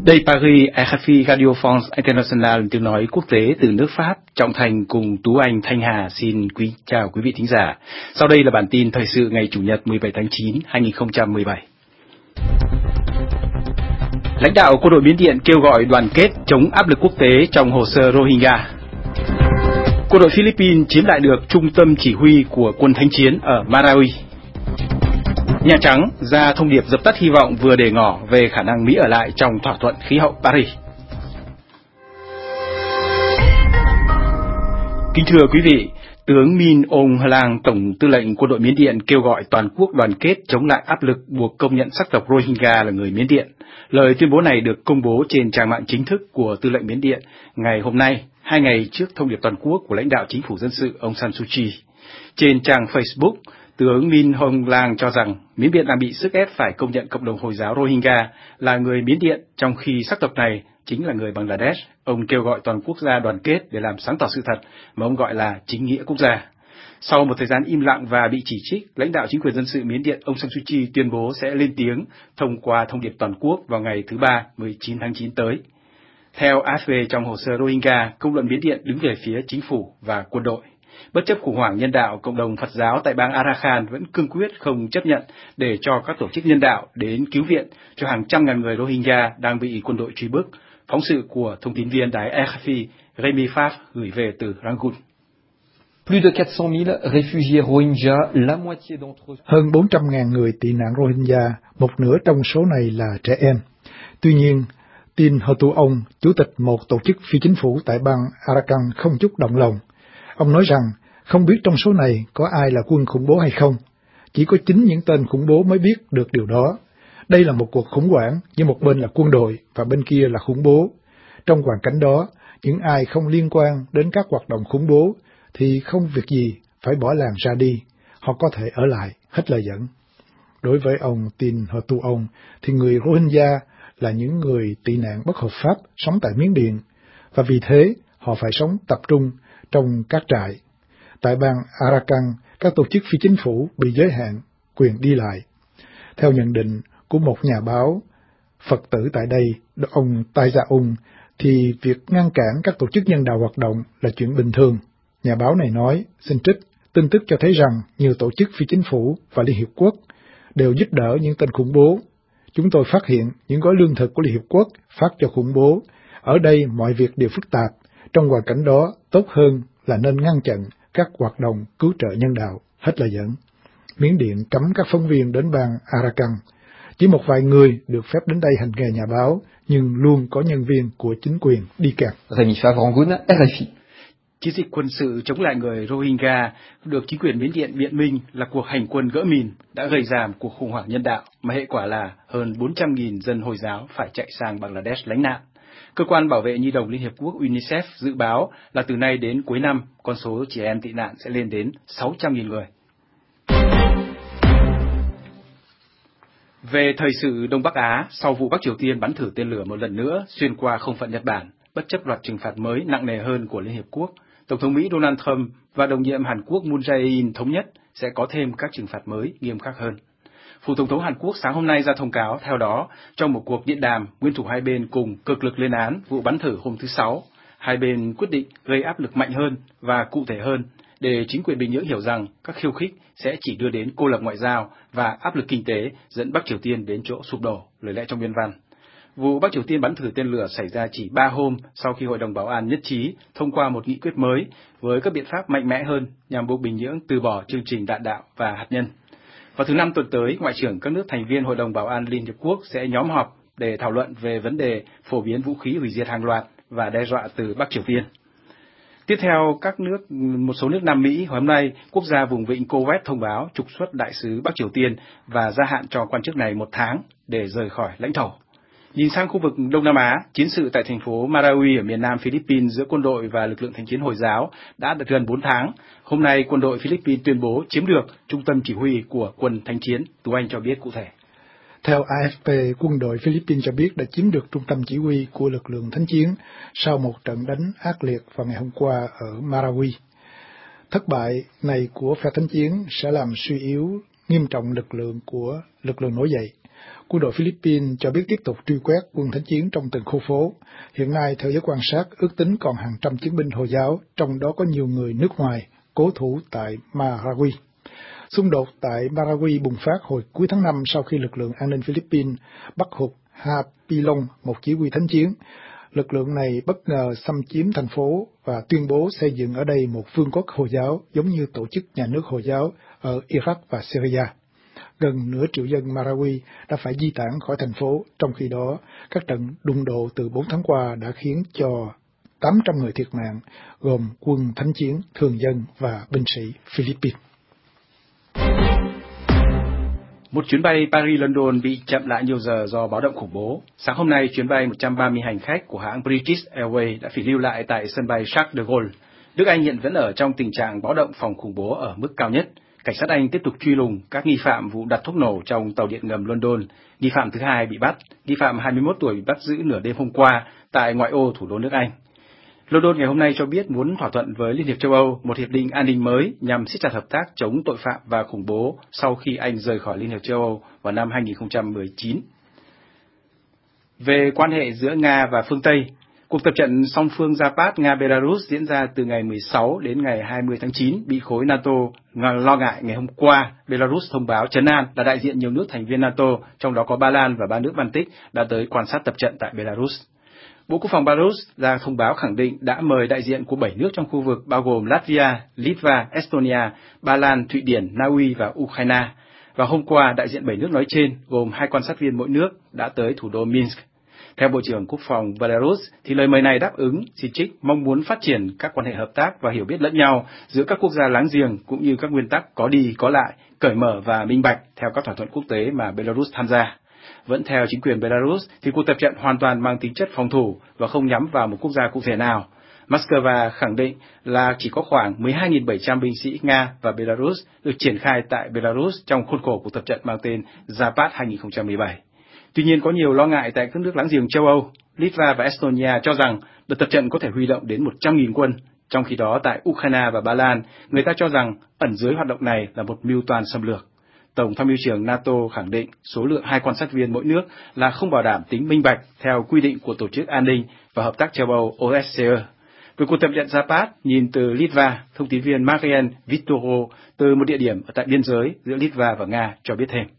Đây Paris, RFI Radio France International, tiếng nói quốc tế từ nước Pháp, Trọng Thành cùng Tú Anh, Thanh Hà xin chào quý vị thính giả. Sau đây là bản tin thời sự ngày Chủ nhật 17 tháng 9, 2017. Lãnh đạo quân đội Miến Điện kêu gọi đoàn kết chống áp lực quốc tế trong hồ sơ Rohingya. Quân đội Philippines chiếm lại được trung tâm chỉ huy của quân thánh chiến ở Marawi. Nhà Trắng ra thông điệp dập tắt hy vọng vừa để ngỏ về khả năng Mỹ ở lại trong thỏa thuận khí hậu Paris. Kính thưa quý vị, tướng Min Aung Hlaing, Tổng tư lệnh quân đội Miến Điện kêu gọi toàn quốc đoàn kết chống lại áp lực buộc công nhận sắc tộc Rohingya là người Miến Điện. Lời tuyên bố này được công bố trên trang mạng chính thức của tư lệnh Miến Điện ngày hôm nay, 2 ngày trước thông điệp toàn quốc của lãnh đạo chính phủ dân sự Aung San Suu Kyi. Trên trang Facebook, tướng Min Aung Hlaing cho rằng Miến Điện đang bị sức ép phải công nhận cộng đồng Hồi giáo Rohingya là người Miến Điện, trong khi sắc tộc này chính là người Bangladesh. Ông kêu gọi toàn quốc gia đoàn kết để làm sáng tỏ sự thật mà ông gọi là chính nghĩa quốc gia. Sau một thời gian im lặng và bị chỉ trích, lãnh đạo chính quyền dân sự Miến Điện Aung San Suu Kyi tuyên bố sẽ lên tiếng thông qua thông điệp toàn quốc vào ngày thứ Ba, 19 tháng 9 tới. Theo AFP, trong hồ sơ Rohingya, công luận Miến Điện đứng về phía chính phủ và quân đội. Bất chấp khủng hoảng nhân đạo, cộng đồng Phật giáo tại bang Arakan vẫn cương quyết không chấp nhận để cho các tổ chức nhân đạo đến cứu viện cho hàng trăm ngàn người Rohingya đang bị quân đội truy bức. Phóng sự của thông tin viên đài RFI Rémi Pfaff gửi về từ Rangoon. Plus de 400.000 réfugiés Rohingya, la moitié d'entre eux. Hơn 400.000 người tị nạn Rohingya, một nửa trong số này là trẻ em. Tuy nhiên, Tin Houtuong, chủ tịch một tổ chức phi chính phủ tại bang Arakan không chút động lòng. Ông nói rằng không biết trong số này có ai là quân khủng bố hay không. Chỉ có chính những tên khủng bố mới biết được điều đó. Đây là một cuộc khủng hoảng, nhưng một bên là quân đội và bên kia là khủng bố. Trong hoàn cảnh đó, những ai không liên quan đến các hoạt động khủng bố thì không việc gì phải bỏ làng ra đi. Họ có thể ở lại, hết lời dẫn. Đối với ông Tin Houtuong thì người Rohingya là những người tị nạn bất hợp pháp sống tại Miến Điện, và vì thế họ phải sống tập trung trong các trại. Tại bang Arakan, các tổ chức phi chính phủ bị giới hạn quyền đi lại. Theo nhận định của một nhà báo Phật tử tại đây, ông Tai Gia thì việc ngăn cản các tổ chức nhân đạo hoạt động là chuyện bình thường. Nhà báo này nói, xin trích, tin tức cho thấy rằng nhiều tổ chức phi chính phủ và Liên Hiệp Quốc đều giúp đỡ những tên khủng bố. Chúng tôi phát hiện những gói lương thực của Liên Hiệp Quốc phát cho khủng bố. Ở đây mọi việc đều phức tạp. Trong hoàn cảnh đó, tốt hơn là nên ngăn chặn các hoạt động cứu trợ nhân đạo. Hết lời dẫn. Miến Điện cấm các phóng viên đến bang Arakan. Chỉ một vài người được phép đến đây hành nghề nhà báo, nhưng luôn có nhân viên của chính quyền đi kèm. Rémi Pfaff, Rangoon, RFI. Chiến dịch quân sự chống lại người Rohingya được chính quyền Miến Điện biện minh là cuộc hành quân gỡ mìn đã gây ra một cuộc khủng hoảng nhân đạo, mà hệ quả là hơn 400.000 dân Hồi giáo phải chạy sang Bangladesh lánh nạn. Cơ quan bảo vệ nhi đồng Liên Hiệp Quốc UNICEF dự báo là từ nay đến cuối năm, con số trẻ em tị nạn sẽ lên đến 600.000 người. Về thời sự Đông Bắc Á, sau vụ Bắc Triều Tiên bắn thử tên lửa một lần nữa xuyên qua không phận Nhật Bản, bất chấp loạt trừng phạt mới nặng nề hơn của Liên Hiệp Quốc, Tổng thống Mỹ Donald Trump và đồng nhiệm Hàn Quốc Moon Jae-in thống nhất sẽ có thêm các trừng phạt mới nghiêm khắc hơn. Phủ Tổng thống Hàn Quốc sáng hôm nay ra thông cáo, theo đó, trong một cuộc điện đàm, nguyên thủ hai bên cùng cực lực lên án vụ bắn thử hôm thứ Sáu. Hai bên quyết định gây áp lực mạnh hơn và cụ thể hơn để chính quyền Bình Nhưỡng hiểu rằng các khiêu khích sẽ chỉ đưa đến cô lập ngoại giao và áp lực kinh tế dẫn Bắc Triều Tiên đến chỗ sụp đổ, lời lẽ trong biên văn. Vụ Bắc Triều Tiên bắn thử tên lửa xảy ra chỉ 3 hôm sau khi Hội đồng Bảo an nhất trí thông qua một nghị quyết mới với các biện pháp mạnh mẽ hơn nhằm buộc Bình Nhưỡng từ bỏ chương trình đạn đạo và hạt nhân. Vào thứ Năm tuần tới, Ngoại trưởng các nước thành viên Hội đồng Bảo an Liên Hiệp Quốc sẽ nhóm họp để thảo luận về vấn đề phổ biến vũ khí hủy diệt hàng loạt và đe dọa từ Bắc Triều Tiên. Tiếp theo, một số nước Nam Mỹ hôm nay, quốc gia vùng vịnh Coes thông báo trục xuất đại sứ Bắc Triều Tiên và gia hạn cho quan chức này 1 tháng để rời khỏi lãnh thổ. Nhìn sang khu vực Đông Nam Á, chiến sự tại thành phố Marawi ở miền nam Philippines giữa quân đội và lực lượng thánh chiến Hồi giáo đã được gần 4 tháng. Hôm nay, quân đội Philippines tuyên bố chiếm được trung tâm chỉ huy của quân thánh chiến. Tú Anh cho biết cụ thể. Theo AFP, quân đội Philippines cho biết đã chiếm được trung tâm chỉ huy của lực lượng thánh chiến sau một trận đánh ác liệt vào ngày hôm qua ở Marawi. Thất bại này của phe thánh chiến sẽ làm suy yếu nghiêm trọng lực lượng của lực lượng nổi dậy. Quân đội Philippines cho biết tiếp tục truy quét quân thánh chiến trong từng khu phố. Hiện nay, theo giới quan sát, ước tính còn hàng trăm chiến binh Hồi giáo, trong đó có nhiều người nước ngoài, cố thủ tại Marawi. Xung đột tại Marawi bùng phát hồi cuối tháng 5 sau khi lực lượng an ninh Philippines bắt hụt Hapilon, một chỉ huy thánh chiến. Lực lượng này bất ngờ xâm chiếm thành phố và tuyên bố xây dựng ở đây một vương quốc Hồi giáo giống như tổ chức nhà nước Hồi giáo ở Iraq và Syria. Gần nửa triệu dân Marawi đã phải di tản khỏi thành phố, trong khi đó các trận đụng độ từ 4 tháng qua đã khiến cho 800 người thiệt mạng, gồm quân thánh chiến, thường dân và binh sĩ Philippines. Một chuyến bay Paris-London bị chậm lại nhiều giờ do báo động khủng bố. Sáng hôm nay, chuyến bay 130 hành khách của hãng British Airways đã phải lưu lại tại sân bay Charles de Gaulle. Nước Anh hiện vẫn ở trong tình trạng báo động phòng khủng bố ở mức cao nhất. Cảnh sát Anh tiếp tục truy lùng các nghi phạm vụ đặt thuốc nổ trong tàu điện ngầm London. Nghi phạm thứ hai bị bắt. Nghi phạm 21 tuổi bị bắt giữ nửa đêm hôm qua tại ngoại ô thủ đô nước Anh. London ngày hôm nay cho biết muốn thỏa thuận với Liên hiệp châu Âu một hiệp định an ninh mới nhằm siết chặt hợp tác chống tội phạm và khủng bố sau khi Anh rời khỏi Liên hiệp châu Âu vào năm 2019. Về quan hệ giữa Nga và phương Tây, cuộc tập trận song phương Zapad Nga-Belarus diễn ra từ ngày 16 đến ngày 20 tháng 9 bị khối NATO lo ngại. Ngày hôm qua, Belarus thông báo trấn an là đại diện nhiều nước thành viên NATO, trong đó có Ba Lan và 3 nước Baltic, đã tới quan sát tập trận tại Belarus. Bộ Quốc phòng Belarus ra thông báo khẳng định đã mời đại diện của 7 nước trong khu vực bao gồm Latvia, Litva, Estonia, Ba Lan, Thụy Điển, Na Uy và Ukraine. Và hôm qua, đại diện 7 nước nói trên, gồm 2 quan sát viên mỗi nước, đã tới thủ đô Minsk. Theo Bộ trưởng Quốc phòng Belarus, thì lời mời này đáp ứng chỉ trích mong muốn phát triển các quan hệ hợp tác và hiểu biết lẫn nhau giữa các quốc gia láng giềng cũng như các nguyên tắc có đi có lại, cởi mở và minh bạch theo các thỏa thuận quốc tế mà Belarus tham gia. Vẫn theo chính quyền Belarus, thì cuộc tập trận hoàn toàn mang tính chất phòng thủ và không nhắm vào một quốc gia cụ thể nào. Moscow khẳng định là chỉ có khoảng 12.700 binh sĩ Nga và Belarus được triển khai tại Belarus trong khuôn khổ cuộc tập trận mang tên Zapad 2017. Tuy nhiên, có nhiều lo ngại tại các nước láng giềng châu Âu. Litva và Estonia cho rằng đợt tập trận có thể huy động đến 100.000 quân. Trong khi đó, tại Ukraine và Ba Lan, người ta cho rằng ẩn dưới hoạt động này là một mưu toan xâm lược. Tổng tham mưu trưởng NATO khẳng định số lượng 2 quan sát viên mỗi nước là không bảo đảm tính minh bạch theo quy định của Tổ chức An ninh và Hợp tác châu Âu OSCE. Về cuộc tập trận Zapad, nhìn từ Litva, thông tin viên Marian Vitoro từ một địa điểm ở tại biên giới giữa Litva và Nga cho biết thêm.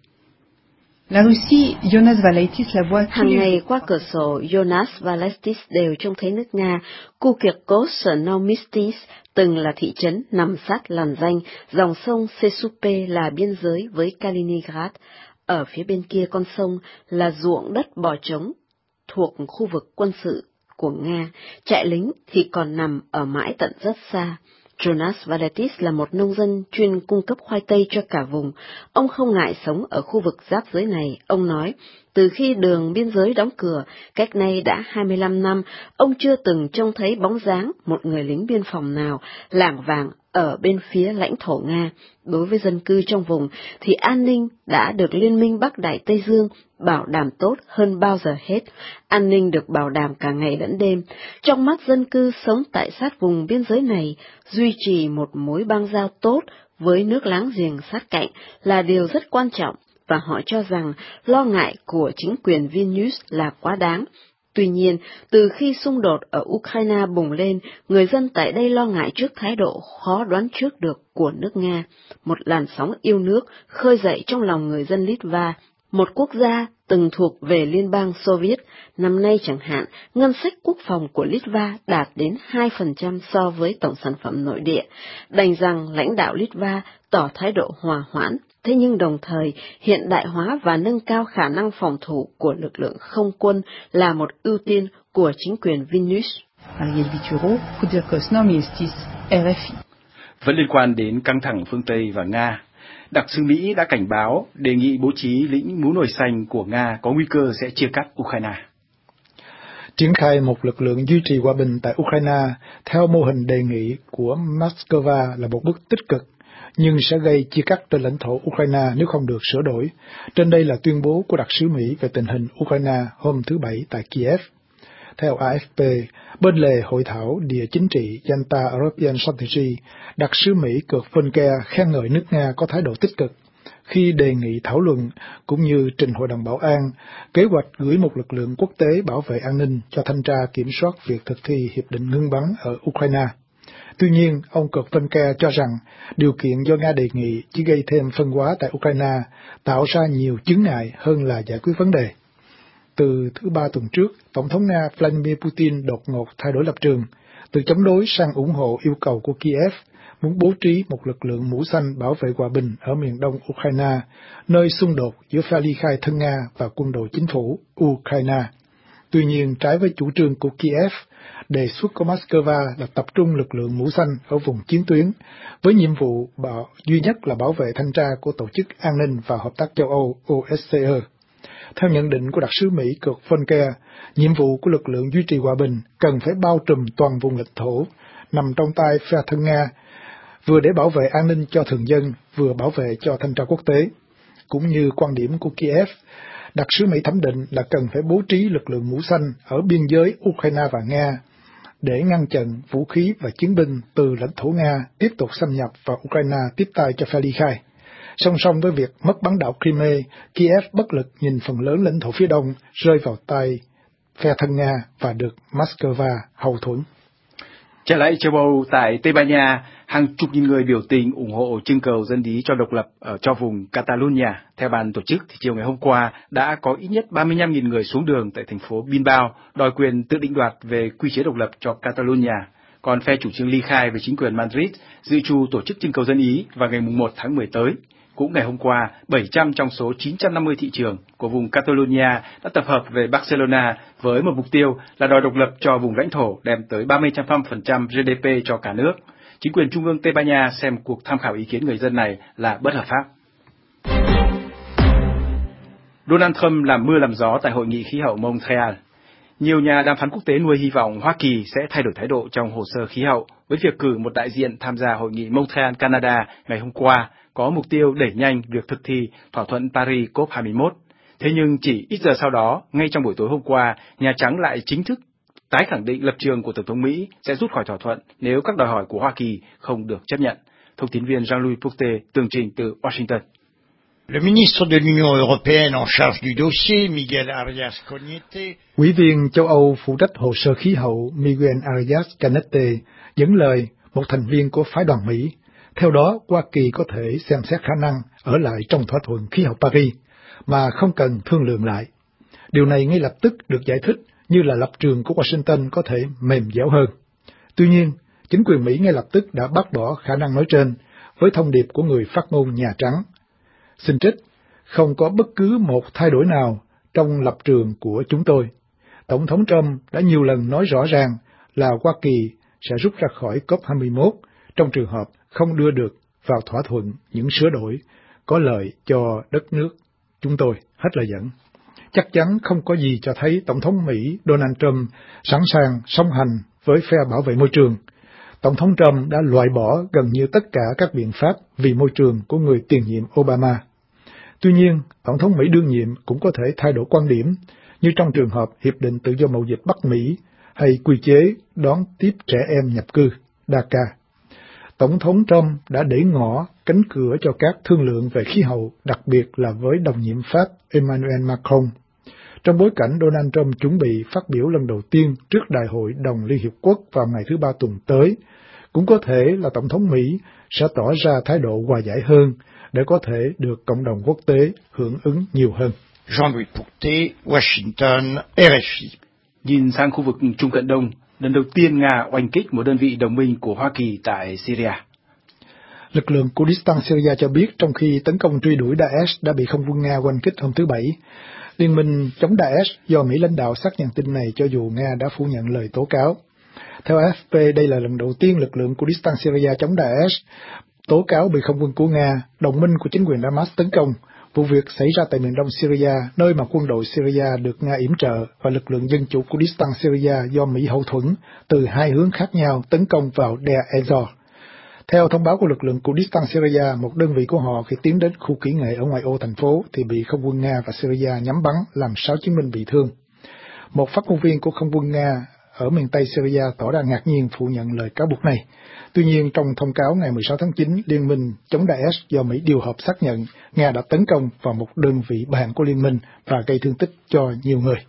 Hàng ngày qua cửa sổ, Jonas Valaitis đều trông thấy nước Nga. Kukiakos ở Naumistis từng là thị trấn nằm sát làn ranh, dòng sông Sesupe là biên giới với Kaliningrad. Ở phía bên kia con sông là ruộng đất bò trống thuộc khu vực quân sự của Nga. Trại lính thì còn nằm ở mãi tận rất xa. Jonas Valaitis là một nông dân chuyên cung cấp khoai tây cho cả vùng. Ông không ngại sống ở khu vực giáp giới này. Ông nói, từ khi đường biên giới đóng cửa, cách nay đã 25 năm, ông chưa từng trông thấy bóng dáng một người lính biên phòng nào lảng vảng ở bên phía lãnh thổ Nga. Đối với dân cư trong vùng, thì an ninh đã được Liên minh Bắc Đại Tây Dương bảo đảm tốt hơn bao giờ hết. An ninh được bảo đảm cả ngày lẫn đêm. Trong mắt dân cư sống tại sát vùng biên giới này, duy trì một mối bang giao tốt với nước láng giềng sát cạnh là điều rất quan trọng, và họ cho rằng lo ngại của chính quyền Vilnius là quá đáng. Tuy nhiên, từ khi xung đột ở Ukraine bùng lên, người dân tại đây lo ngại trước thái độ khó đoán trước được của nước Nga. Một làn sóng yêu nước khơi dậy trong lòng người dân Litva, một quốc gia từng thuộc về Liên bang Xô Viết. Năm nay chẳng hạn, ngân sách quốc phòng của Litva đạt đến 2% so với tổng sản phẩm nội địa. Đành rằng lãnh đạo Litva tỏ thái độ hòa hoãn, thế nhưng đồng thời hiện đại hóa và nâng cao khả năng phòng thủ của lực lượng không quân là một ưu tiên của chính quyền Vilnius. Vẫn liên quan đến căng thẳng phương Tây và Nga, đặc sứ Mỹ đã cảnh báo đề nghị bố trí lính mũ nổi xanh của Nga có nguy cơ sẽ chia cắt Ukraine. Triển khai một lực lượng duy trì hòa bình tại Ukraine theo mô hình đề nghị của Moscow là một bước tích cực, nhưng sẽ gây chia cắt trên lãnh thổ Ukraine nếu không được sửa đổi. Trên đây là tuyên bố của đặc sứ Mỹ về tình hình Ukraine hôm thứ Bảy tại Kiev. Theo AFP, bên lề hội thảo địa chính trị Yalta European Strategy, đặc sứ Mỹ Kurt Volker khen ngợi nước Nga có thái độ tích cực, khi đề nghị thảo luận cũng như trình Hội đồng Bảo an kế hoạch gửi một lực lượng quốc tế bảo vệ an ninh cho thanh tra kiểm soát việc thực thi hiệp định ngưng bắn ở Ukraine. Tuy nhiên, ông Kurt Volker cho rằng điều kiện do Nga đề nghị chỉ gây thêm phân hóa tại Ukraine, tạo ra nhiều chướng ngại hơn là giải quyết vấn đề. Từ thứ Ba tuần trước, Tổng thống Nga Vladimir Putin đột ngột thay đổi lập trường, từ chống đối sang ủng hộ yêu cầu của Kiev, muốn bố trí một lực lượng mũ xanh bảo vệ hòa bình ở miền đông Ukraine, nơi xung đột giữa phe ly khai thân Nga và quân đội chính phủ Ukraine. Tuy nhiên, trái với chủ trương của Kiev, đề xuất của Moscow là tập trung lực lượng mũ xanh ở vùng chiến tuyến, với nhiệm vụ duy nhất là bảo vệ thanh tra của Tổ chức An ninh và Hợp tác châu Âu OSCE. Theo nhận định của đặc sứ Mỹ Kurt Volker, nhiệm vụ của lực lượng duy trì hòa bình cần phải bao trùm toàn vùng lãnh thổ, nằm trong tay phe thân Nga, vừa để bảo vệ an ninh cho thường dân, vừa bảo vệ cho thanh tra quốc tế. Cũng như quan điểm của Kiev, đặc sứ Mỹ thẩm định là cần phải bố trí lực lượng mũ xanh ở biên giới Ukraine và Nga, để ngăn chặn vũ khí và chiến binh từ lãnh thổ Nga tiếp tục xâm nhập vào Ukraine tiếp tay cho phe ly khai. Song song với việc mất bán đảo Crimea, Kiev bất lực nhìn phần lớn lãnh thổ phía đông rơi vào tay phe thân Nga và được Moscow hậu thuẫn. Trở lại châu Âu, tại Tây Ban Nha, hàng chục nghìn người biểu tình ủng hộ trưng cầu dân ý cho độc lập cho vùng Catalonia. Theo ban tổ chức, thì chiều ngày hôm qua đã có ít nhất 35.000 người xuống đường tại thành phố Bilbao đòi quyền tự định đoạt về quy chế độc lập cho Catalonia. Còn phe chủ trương ly khai về chính quyền Madrid dự trù tổ chức trưng cầu dân ý vào ngày 1 tháng 10 tới. Cũng ngày hôm qua, 700 trong số 950 thị trường của vùng Catalonia đã tập hợp về Barcelona với một mục tiêu là đòi độc lập cho vùng lãnh thổ đem tới 35% GDP cho cả nước. Chính quyền trung ương Tây Ban Nha xem cuộc tham khảo ý kiến người dân này là bất hợp pháp. Donald Trump làm mưa làm gió tại hội nghị khí hậu Montreal. Nhiều nhà đàm phán quốc tế nuôi hy vọng Hoa Kỳ sẽ thay đổi thái độ trong hồ sơ khí hậu với việc cử một đại diện tham gia hội nghị Montreal, Canada ngày hôm qua, có mục tiêu đẩy nhanh việc thực thi thỏa thuận Paris COP21. Thế nhưng chỉ ít giờ sau đó, ngay trong buổi tối hôm qua, Nhà Trắng lại chính thức tái khẳng định lập trường của Tổng thống Mỹ sẽ rút khỏi thỏa thuận nếu các đòi hỏi của Hoa Kỳ không được chấp nhận. Thông tín viên Jean-Louis Poutet tường trình từ Washington. Le ministre de l'Union européenne en charge du dossier, Miguel Arias Cañete, Ủy viên châu Âu phụ trách hồ sơ khí hậu Miguel Arias Cañete dẫn lời một thành viên của phái đoàn Mỹ. Theo đó, Hoa Kỳ có thể xem xét khả năng ở lại trong thỏa thuận khí hậu Paris mà không cần thương lượng lại. Điều này ngay lập tức được giải thích như là lập trường của Washington có thể mềm dẻo hơn. Tuy nhiên, chính quyền Mỹ ngay lập tức đã bác bỏ khả năng nói trên với thông điệp của người phát ngôn Nhà Trắng. Xin trích, không có bất cứ một thay đổi nào trong lập trường của chúng tôi. Tổng thống Trump đã nhiều lần nói rõ ràng là Hoa Kỳ sẽ rút ra khỏi COP21 trong trường hợp không đưa được vào thỏa thuận những sửa đổi có lợi cho đất nước chúng tôi. Hết lời dẫn. Chắc chắn không có gì cho thấy Tổng thống Mỹ Donald Trump sẵn sàng song hành với phe bảo vệ môi trường. Tổng thống Trump đã loại bỏ gần như tất cả các biện pháp vì môi trường của người tiền nhiệm Obama. Tuy nhiên, Tổng thống Mỹ đương nhiệm cũng có thể thay đổi quan điểm, như trong trường hợp Hiệp định Tự do Mậu dịch Bắc Mỹ hay quy chế đón tiếp trẻ em nhập cư, DACA. Tổng thống Trump đã để ngỏ cánh cửa cho các thương lượng về khí hậu, đặc biệt là với đồng nhiệm Pháp Emmanuel Macron. Trong bối cảnh Donald Trump chuẩn bị phát biểu lần đầu tiên trước Đại hội đồng Liên Hiệp Quốc vào ngày thứ Ba tuần tới, cũng có thể là Tổng thống Mỹ sẽ tỏ ra thái độ hòa giải hơn để có thể được cộng đồng quốc tế hưởng ứng nhiều hơn. Jean-Louis Poutet, Washington, RFI. Nhìn sang khu vực Trung Cận Đông, lần đầu tiên Nga oanh kích một đơn vị đồng minh của Hoa Kỳ tại Syria. Lực lượng Kurdistan Syria cho biết trong khi tấn công truy đuổi Daesh đã bị không quân Nga oanh kích hôm thứ Bảy. Liên minh chống Daesh do Mỹ lãnh đạo xác nhận tin này cho dù Nga đã phủ nhận lời tố cáo. Theo AFP, đây là lần đầu tiên lực lượng Kurdistan Syria chống Daesh tố cáo bị không quân của Nga, đồng minh của chính quyền Damas tấn công. Vụ việc xảy ra tại miền đông Syria, nơi mà quân đội Syria được Nga yểm trợ và lực lượng dân chủ Kurdistan Syria do Mỹ hậu thuẫn từ hai hướng khác nhau tấn công vào Deir ez-Zor. Theo thông báo của lực lượng Kurdistan Syria, một đơn vị của họ khi tiến đến khu kỹ nghệ ở ngoại ô thành phố thì bị không quân Nga và Syria nhắm bắn làm 6 chiến binh bị thương. Một phát ngôn viên của không quân Nga ở miền Tây Syria tỏ ra ngạc nhiên phủ nhận lời cáo buộc này. Tuy nhiên, trong thông cáo ngày 16 tháng 9, Liên minh chống Daesh do Mỹ điều hợp xác nhận Nga đã tấn công vào một đơn vị bạn của Liên minh và gây thương tích cho nhiều người.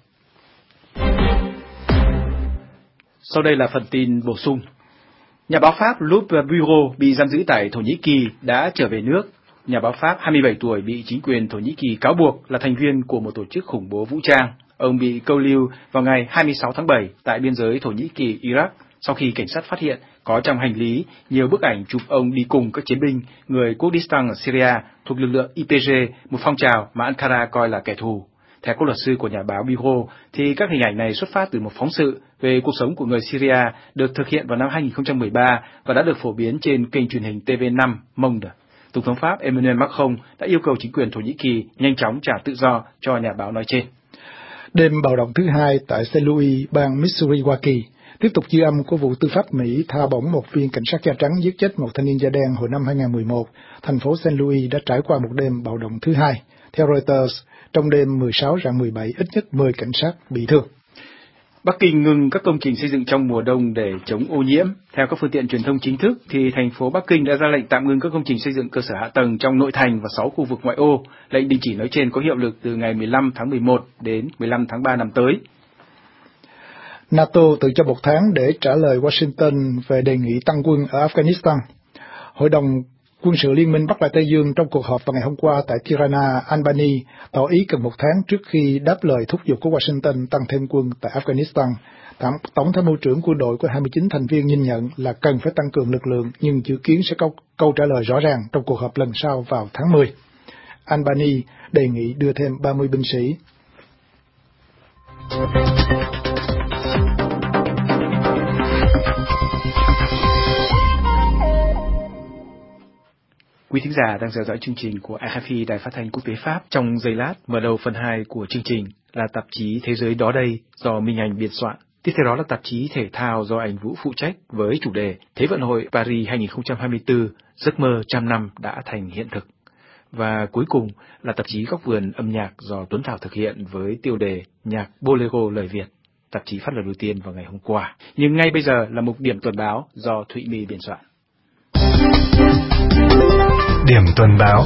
Sau đây là phần tin bổ sung. Nhà báo Pháp Loup Bureau bị giam giữ tại Thổ Nhĩ Kỳ đã trở về nước. Nhà báo Pháp 27 tuổi bị chính quyền Thổ Nhĩ Kỳ cáo buộc là thành viên của một tổ chức khủng bố vũ trang. Ông bị câu lưu vào ngày 26 tháng 7 tại biên giới Thổ Nhĩ Kỳ-Iraq sau khi cảnh sát phát hiện có trong hành lý nhiều bức ảnh chụp ông đi cùng các chiến binh người Kurdistan ở Syria thuộc lực lượng YPG, một phong trào mà Ankara coi là kẻ thù. Theo các luật sư của nhà báo Bureau, thì các hình ảnh này xuất phát từ một phóng sự về cuộc sống của người Syria được thực hiện vào năm 2013 và đã được phổ biến trên kênh truyền hình TV5 Monde. Tổng thống Pháp Emmanuel Macron đã yêu cầu chính quyền Thổ Nhĩ Kỳ nhanh chóng trả tự do cho nhà báo nói trên. Đêm bạo động thứ hai tại St. Louis, bang Missouri, Hoa Kỳ, tiếp tục dư âm của vụ tư pháp Mỹ tha bổng một viên cảnh sát da trắng giết chết một thanh niên da đen hồi năm 2011. Thành phố St. Louis đã trải qua một đêm bạo động thứ hai. Theo Reuters, trong đêm 16 rạng 17, ít nhất 10 cảnh sát bị thương. Bắc Kinh ngừng các công trình xây dựng trong mùa đông để chống ô nhiễm. Theo các phương tiện truyền thông chính thức, thì thành phố Bắc Kinh đã ra lệnh tạm ngừng các công trình xây dựng cơ sở hạ tầng trong nội thành và 6 khu vực ngoại ô. Lệnh đình chỉ nói trên có hiệu lực từ ngày 15 tháng 11 đến 15 tháng 3 năm tới. NATO tự cho 1 tháng để trả lời Washington về đề nghị tăng quân ở Afghanistan. Hội đồng quân sự Liên minh Bắc Đại Tây Dương trong cuộc họp vào ngày hôm qua tại Tirana, Albany, tỏ ý cần 1 tháng trước khi đáp lời thúc giục của Washington tăng thêm quân tại Afghanistan. Tổng tham mưu trưởng quân đội của 29 thành viên nhìn nhận là cần phải tăng cường lực lượng, nhưng dự kiến sẽ có câu trả lời rõ ràng trong cuộc họp lần sau vào tháng 10. Albany đề nghị đưa thêm 30 binh sĩ. Quý thính giả đang theo dõi chương trình của RFI Đài Phát thanh Quốc tế Pháp. Trong giây lát, mở đầu phần 2 của chương trình là tạp chí Thế giới đó đây do Minh Anh biên soạn. Tiếp theo đó là tạp chí Thể thao do Anh Vũ phụ trách với chủ đề Thế vận hội Paris 2024, giấc mơ 100 năm đã thành hiện thực. Và cuối cùng là tạp chí Góc vườn âm nhạc do Tuấn Thảo thực hiện với tiêu đề Nhạc Bolero lời Việt. Tạp chí phát lần đầu tiên vào ngày hôm qua. Nhưng ngay bây giờ là mục điểm tuần báo do Thụy My biên soạn. Điểm tuần báo.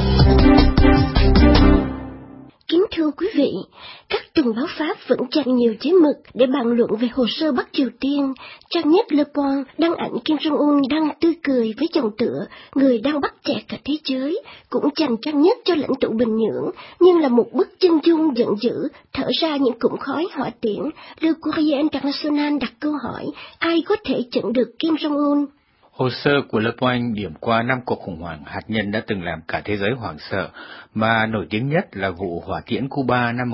Kính thưa quý vị, các tuần báo Pháp vẫn dành nhiều giấy mực để bàn luận về hồ sơ Bắc Triều Tiên. Trang nhất Le Point đăng ảnh Kim Jong-un đang tươi cười với dòng tựa người đang bắt chẹt cả thế giới, cũng dành trang nhất cho lãnh tụ Bình Nhưỡng, nhưng là một bức chân dung giận dữ, thở ra những cụm khói hỏa tiễn. Le Courrier International đặt câu hỏi, ai có thể chặn được Kim Jong-un? Hồ sơ của Le Point điểm qua 5 cuộc khủng hoảng hạt nhân đã từng làm cả thế giới hoảng sợ, mà nổi tiếng nhất là vụ hỏa tiễn Cuba năm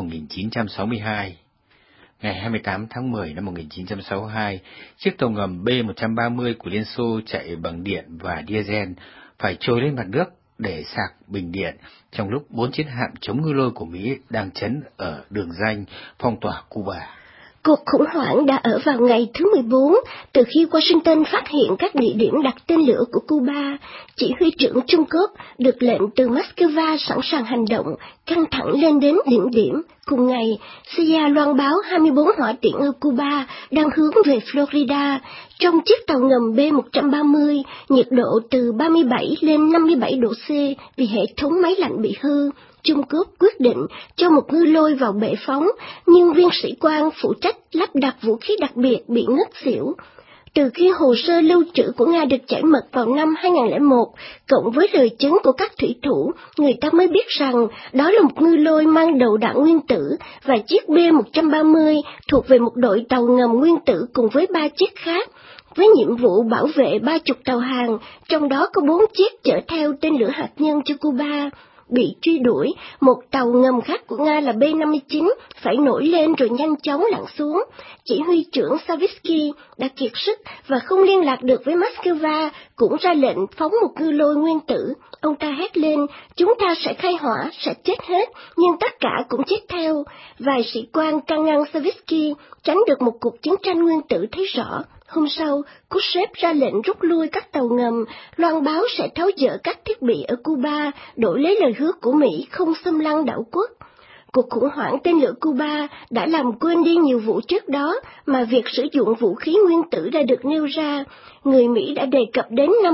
1962. Ngày 28 tháng 10 năm 1962, chiếc tàu ngầm B-130 của Liên Xô chạy bằng điện và diesel phải trồi lên mặt nước để sạc bình điện, trong lúc 4 chiến hạm chống ngư lôi của Mỹ đang trấn ở đường ranh phong tỏa Cuba. Cuộc khủng hoảng đã ở vào ngày thứ 14, từ khi Washington phát hiện các địa điểm đặt tên lửa của Cuba. Chỉ huy trưởng Trung Quốc được lệnh từ Moscow sẵn sàng hành động, căng thẳng lên đến đỉnh điểm. Cùng ngày, CIA loan báo 24 hỏa tiễn ở Cuba đang hướng về Florida. Trong chiếc tàu ngầm B-130, nhiệt độ từ 37 lên 57 độ C vì hệ thống máy lạnh bị hư. Trung Quốc quyết định cho một ngư lôi vào bệ phóng, nhưng viên sĩ quan phụ trách lắp đặt vũ khí đặc biệt bị ngất xỉu. Từ khi hồ sơ lưu trữ của Nga được giải mật vào năm 2001, cộng với lời chứng của các thủy thủ, người ta mới biết rằng đó là một ngư lôi mang đầu đạn nguyên tử, và chiếc B-130 thuộc về một đội tàu ngầm nguyên tử cùng với 3 chiếc khác, với nhiệm vụ bảo vệ 30 tàu hàng, trong đó có 4 chiếc chở theo tên lửa hạt nhân cho Cuba. Bị truy đuổi, một tàu ngầm khác của Nga là B-59 phải nổi lên rồi nhanh chóng lặn xuống. Chỉ huy trưởng Savitsky đã kiệt sức và không liên lạc được với Moscow, cũng ra lệnh phóng một ngư lôi nguyên tử. Ông ta hét lên, chúng ta sẽ khai hỏa, sẽ chết hết, nhưng tất cả cũng chết theo. Vài sĩ quan can ngăn Savitsky tránh được một cuộc chiến tranh nguyên tử thấy rõ. Hôm sau, Khrushchev ra lệnh rút lui các tàu ngầm, loan báo sẽ tháo dỡ các thiết bị ở Cuba, đổi lấy lời hứa của Mỹ không xâm lăng đảo quốc. Cuộc khủng hoảng tên lửa Cuba đã làm quên đi nhiều vụ trước đó mà việc sử dụng vũ khí nguyên tử đã được nêu ra. Người Mỹ đã đề cập đến năm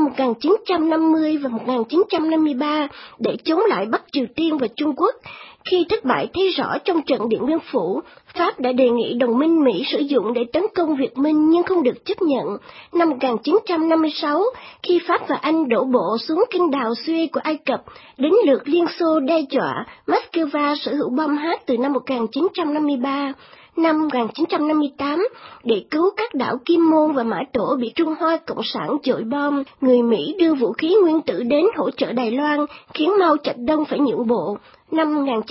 1950 và 1953 để chống lại Bắc Triều Tiên và Trung Quốc. Khi thất bại thấy rõ trong trận Điện Biên Phủ, Pháp đã đề nghị đồng minh Mỹ sử dụng để tấn công Việt Minh nhưng không được chấp nhận. Năm 1956, khi Pháp và Anh đổ bộ xuống kênh đào Suez của Ai Cập, đến lượt Liên Xô đe dọa Moscow sở hữu bom H từ năm 1953. Năm 1958, để cứu các đảo Kim Môn và Mã Tổ bị Trung Hoa Cộng sản dội bom, người Mỹ đưa vũ khí nguyên tử đến hỗ trợ Đài Loan, khiến Mao Trạch Đông phải nhượng bộ. Năm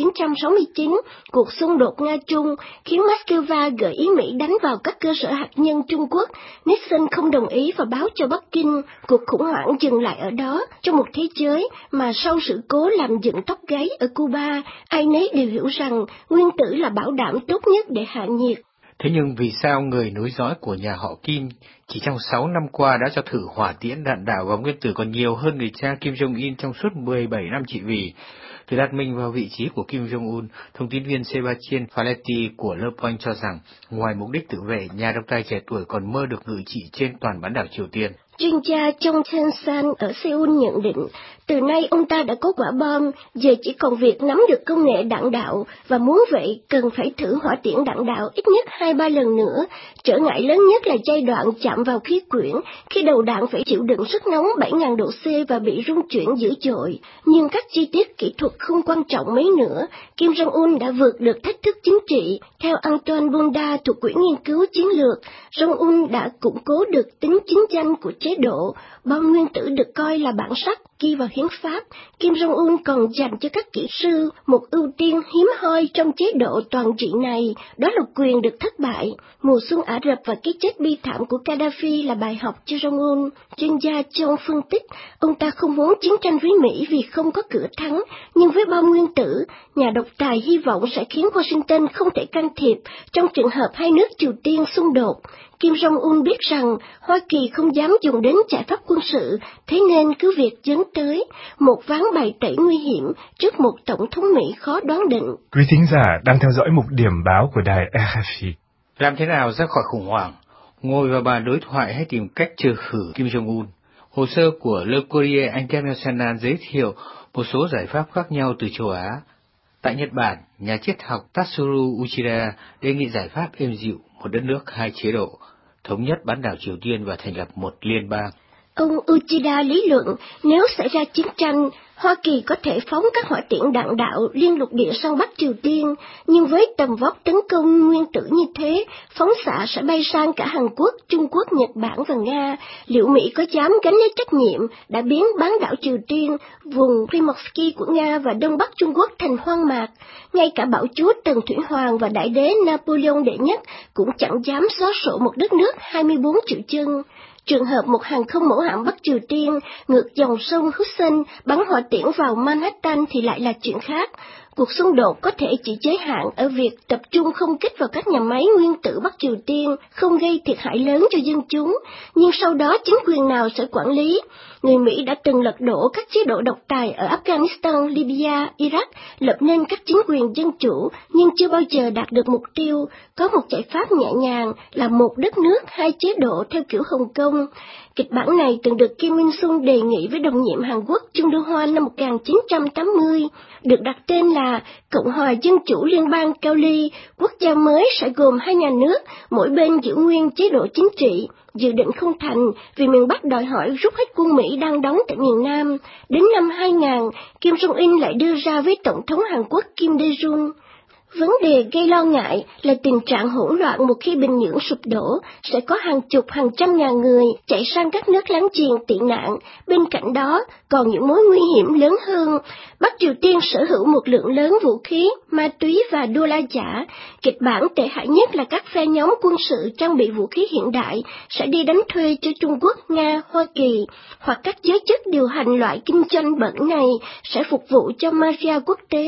1969, cuộc xung đột Nga-Trung khiến Moscow gợi ý Mỹ đánh vào các cơ sở hạt nhân Trung Quốc. Nixon không đồng ý và báo cho Bắc Kinh. Cuộc khủng hoảng dừng lại ở đó trong một thế giới mà sau sự cố làm dựng tóc gáy ở Cuba, ai nấy đều hiểu rằng nguyên tử là bảo đảm tốt nhất để hạ nhiệt. Thế nhưng vì sao người nối dõi của nhà họ Kim chỉ trong 6 năm qua đã cho thử hỏa tiễn đạn đạo và nguyên tử còn nhiều hơn người cha Kim Jong-un trong suốt 17 năm trị vì? Để đặt mình vào vị trí của Kim Jong-un, thông tin viên Sebastian Faletti của Le Point cho rằng, ngoài mục đích tự vệ, nhà độc tài trẻ tuổi còn mơ được ngự trị trên toàn bán đảo Triều Tiên. Chuyên gia Chung Chen-san ở Seoul nhận định, từ nay ông ta đã có quả bom, giờ chỉ còn việc nắm được công nghệ đạn đạo, và muốn vậy cần phải thử hỏa tiễn đạn đạo ít nhất 2-3 lần nữa. Trở ngại lớn nhất là giai đoạn chạm vào khí quyển, khi đầu đạn phải chịu đựng sức nóng 7.000 độ C và bị rung chuyển dữ dội. Nhưng các chi tiết kỹ thuật không quan trọng mấy nữa, Kim Jong-un đã vượt được thách thức chính trị. Theo Antoine Bunda thuộc Quỹ nghiên cứu chiến lược, Jong-un đã củng cố được tính chính danh của chế độ. Bom nguyên tử được coi là bản sắc ghi vào hiến pháp. Kim Jong-un còn dành cho các kỹ sư một ưu tiên hiếm hoi trong chế độ toàn trị này, đó là quyền được thất bại. Mùa xuân Ả Rập và cái chết bi thảm của Gaddafi là bài học cho Jong-un. Chuyên gia John phân tích, ông ta không muốn chiến tranh với Mỹ vì không có cửa thắng, nhưng với bom nguyên tử, nhà độc tài hy vọng sẽ khiến Washington không thể can thiệp trong trường hợp hai nước Triều Tiên xung đột. Kim Jong-un biết rằng Hoa Kỳ không dám dùng đến giải pháp quân sự, thế nên cứ việc dấn tới một ván bài tẩy nguy hiểm trước một tổng thống Mỹ khó đoán định. Quý thính giả đang theo dõi mục điểm báo của đài RFI. Làm thế nào ra khỏi khủng hoảng? Ngồi vào bàn đối thoại hay tìm cách trừ khử Kim Jong-un? Hồ sơ của Le Courrier International giới thiệu một số giải pháp khác nhau từ châu Á. Tại Nhật Bản, nhà triết học Tatsuro Uchida đề nghị giải pháp êm dịu, một đất nước hai chế độ, thống nhất bán đảo Triều Tiên và thành lập một liên bang. Ông Uchida lý luận, nếu xảy ra chiến tranh, Hoa Kỳ có thể phóng các hỏa tiễn đạn đạo liên lục địa sang Bắc Triều Tiên, nhưng với tầm vóc tấn công nguyên tử như thế, phóng xạ sẽ bay sang cả Hàn Quốc, Trung Quốc, Nhật Bản và Nga. Liệu Mỹ có dám gánh lấy trách nhiệm đã biến bán đảo Triều Tiên, vùng Primorsky của Nga và Đông Bắc Trung Quốc thành hoang mạc? Ngay cả bảo chúa Tần Thủy Hoàng và đại đế Napoleon đệ nhất cũng chẳng dám xóa sổ một đất nước 24 triệu dân. Trường hợp một hàng không mẫu hạm Bắc Triều Tiên ngược dòng sông Hudson bắn hỏa tiễn vào Manhattan thì lại là chuyện khác. Cuộc xung đột có thể chỉ giới hạn ở việc tập trung không kích vào các nhà máy nguyên tử Bắc Triều Tiên, không gây thiệt hại lớn cho dân chúng, nhưng sau đó chính quyền nào sẽ quản lý? Người Mỹ đã từng lật đổ các chế độ độc tài ở Afghanistan, Libya, Iraq, lập nên các chính quyền dân chủ, nhưng chưa bao giờ đạt được mục tiêu. Có một giải pháp nhẹ nhàng là một đất nước, hai chế độ theo kiểu Hồng Kông. Kịch bản này từng được Kim Il-sung đề nghị với đồng nhiệm Hàn Quốc Chung Do-hwan năm 1980, được đặt tên là Cộng hòa Dân chủ Liên bang Cao Ly. Quốc gia mới sẽ gồm hai nhà nước, mỗi bên giữ nguyên chế độ chính trị. Dự định không thành vì miền Bắc đòi hỏi rút hết quân Mỹ đang đóng tại miền Nam. Đến năm 2000, Kim Jong-un lại đưa ra với Tổng thống Hàn Quốc Kim Dae-jung. Vấn đề gây lo ngại là tình trạng hỗn loạn một khi Bình Nhưỡng sụp đổ, sẽ có hàng chục hàng trăm ngàn người chạy sang các nước láng giềng tị nạn. Bên cạnh đó, còn những mối nguy hiểm lớn hơn. Bắc Triều Tiên sở hữu một lượng lớn vũ khí, ma túy và đô la giả. Kịch bản tệ hại nhất là các phe nhóm quân sự trang bị vũ khí hiện đại sẽ đi đánh thuê cho Trung Quốc, Nga, Hoa Kỳ, hoặc các giới chức điều hành loại kinh doanh bẩn này sẽ phục vụ cho mafia quốc tế.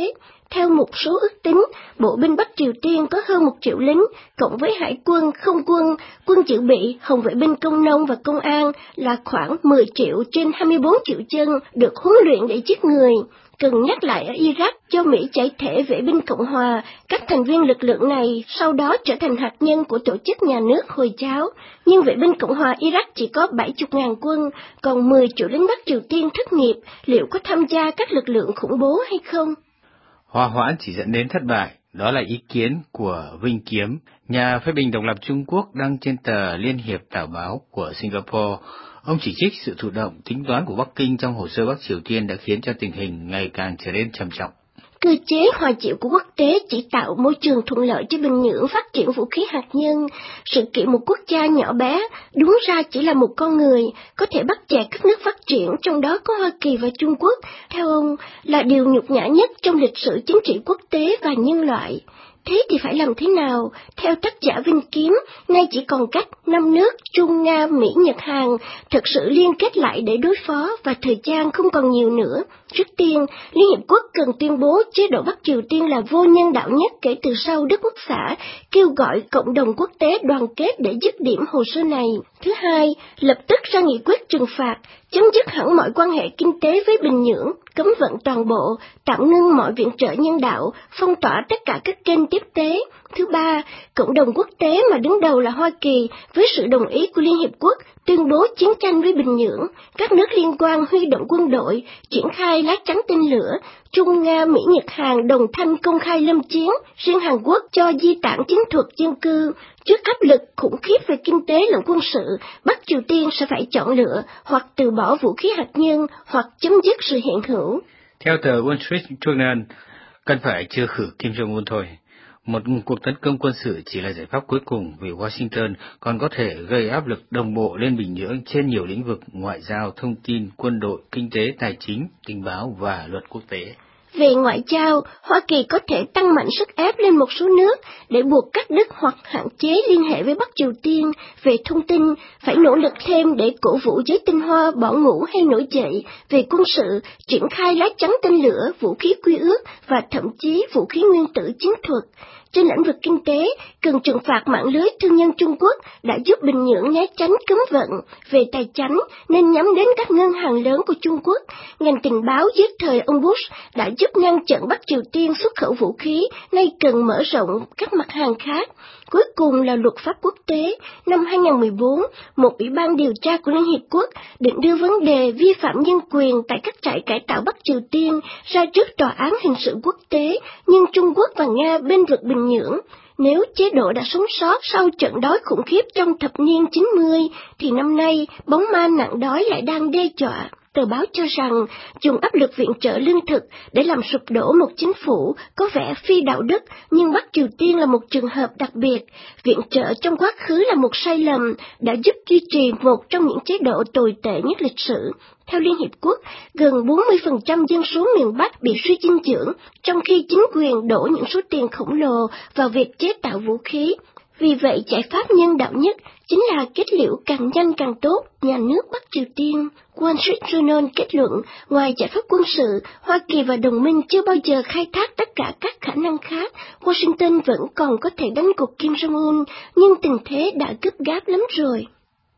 Theo một số ước tính, bộ binh Bắc Triều Tiên có hơn 1 triệu lính, cộng với hải quân, không quân, quân dự bị, hồng vệ binh công nông và công an là khoảng 10 triệu trên 24 triệu dân được huấn luyện để giết người. Cần nhắc lại ở Iraq, do Mỹ giải thể vệ binh Cộng hòa, các thành viên lực lượng này sau đó trở thành hạt nhân của tổ chức nhà nước Hồi giáo. Nhưng vệ binh Cộng hòa Iraq chỉ có 70.000 quân, còn 10 triệu lính Bắc Triều Tiên thất nghiệp, liệu có tham gia các lực lượng khủng bố hay không? Hòa hoãn chỉ dẫn đến thất bại, đó là ý kiến của Vinh Kiếm, nhà phê bình độc lập Trung Quốc đăng trên tờ Liên hiệp Tảo báo của Singapore. Ông chỉ trích sự thụ động, tính toán của Bắc Kinh trong hồ sơ Bắc Triều Tiên đã khiến cho tình hình ngày càng trở nên trầm trọng. Cơ chế hòa chịu của quốc tế chỉ tạo môi trường thuận lợi cho Bình Nhưỡng phát triển vũ khí hạt nhân. Sự kiện một quốc gia nhỏ bé, đúng ra chỉ là một con người, có thể bắt chẹt các nước phát triển, trong đó có Hoa Kỳ và Trung Quốc, theo ông, là điều nhục nhã nhất trong lịch sử chính trị quốc tế và nhân loại. Thế thì phải làm thế nào? Theo tác giả Vinh Kiếm, nay chỉ còn cách 5 nước Trung, Nga, Mỹ, Nhật, Hàn thực sự liên kết lại để đối phó và thời gian không còn nhiều nữa. Trước tiên, Liên Hiệp Quốc cần tuyên bố chế độ Bắc Triều Tiên là vô nhân đạo nhất kể từ sau Đức Quốc xã, kêu gọi cộng đồng quốc tế đoàn kết để dứt điểm hồ sơ này. Thứ hai, lập tức ra nghị quyết trừng phạt, chấm dứt hẳn mọi quan hệ kinh tế với Bình Nhưỡng, cấm vận toàn bộ, tạm ngưng mọi viện trợ nhân đạo, phong tỏa tất cả các kênh tiếp tế. Thứ ba, cộng đồng quốc tế mà đứng đầu là Hoa Kỳ với sự đồng ý của Liên Hiệp Quốc tuyên bố chiến tranh với Bình Nhưỡng, các nước liên quan huy động quân đội, triển khai lá chắn tên lửa, Trung, Nga, Mỹ, Nhật, Hàn đồng thanh công khai lâm chiến, riêng Hàn Quốc cho di tản chiến thuật dân cư. Trước áp lực khủng khiếp về kinh tế lẫn quân sự, Bắc Triều Tiên sẽ phải chọn lựa hoặc từ bỏ vũ khí hạt nhân hoặc chấm dứt sự hiện hữu. Theo tờ Wall Street Journal, cần phải trừ khử Kim Jong-un thôi. Một cuộc tấn công quân sự chỉ là giải pháp cuối cùng vì Washington còn có thể gây áp lực đồng bộ lên Bình Nhưỡng trên nhiều lĩnh vực ngoại giao, thông tin, quân đội, kinh tế, tài chính, tình báo và luật quốc tế. Về ngoại giao, Hoa Kỳ có thể tăng mạnh sức ép lên một số nước để buộc cắt đứt hoặc hạn chế liên hệ với Bắc Triều Tiên. Về thông tin, phải nỗ lực thêm để cổ vũ giới tinh Hoa bỏ ngủ hay nổi dậy. Về quân sự, triển khai lá chắn tên lửa, vũ khí quy ước và thậm chí vũ khí nguyên tử chiến thuật. Trên lĩnh vực kinh tế, cần trừng phạt mạng lưới thương nhân Trung Quốc đã giúp Bình Nhưỡng né tránh cấm vận. Về tài chánh, nên nhắm đến các ngân hàng lớn của Trung Quốc. Ngành tình báo dưới thời ông Bush đã giúp ngăn chặn Bắc Triều Tiên xuất khẩu vũ khí, nay cần mở rộng các mặt hàng khác. Cuối cùng là luật pháp quốc tế. Năm 2014, một ủy ban điều tra của Liên Hiệp Quốc định đưa vấn đề vi phạm nhân quyền tại các trại cải tạo Bắc Triều Tiên ra trước tòa án hình sự quốc tế, nhưng Trung Quốc và Nga bên vực Bình Nhưỡng. Nếu chế độ đã sống sót sau trận đói khủng khiếp trong thập niên 90, thì năm nay bóng ma nạn đói lại đang đe dọa. Tờ báo cho rằng dùng áp lực viện trợ lương thực để làm sụp đổ một chính phủ có vẻ phi đạo đức, nhưng Bắc Triều Tiên là một trường hợp đặc biệt. Viện trợ trong quá khứ là một sai lầm đã giúp duy trì một trong những chế độ tồi tệ nhất lịch sử. Theo Liên Hiệp Quốc, gần 40% dân số miền Bắc bị suy dinh dưỡng, trong khi chính quyền đổ những số tiền khổng lồ vào việc chế tạo vũ khí. Vì vậy, giải pháp nhân đạo nhất chính là kết liễu càng nhanh càng tốt nhà nước Bắc Triều Tiên. Wall Street Journal kết luận, ngoài giải pháp quân sự, Hoa Kỳ và đồng minh chưa bao giờ khai thác tất cả các khả năng khác. Washington vẫn còn có thể đánh gục Kim Jong-un, nhưng tình thế đã gấp gáp lắm rồi.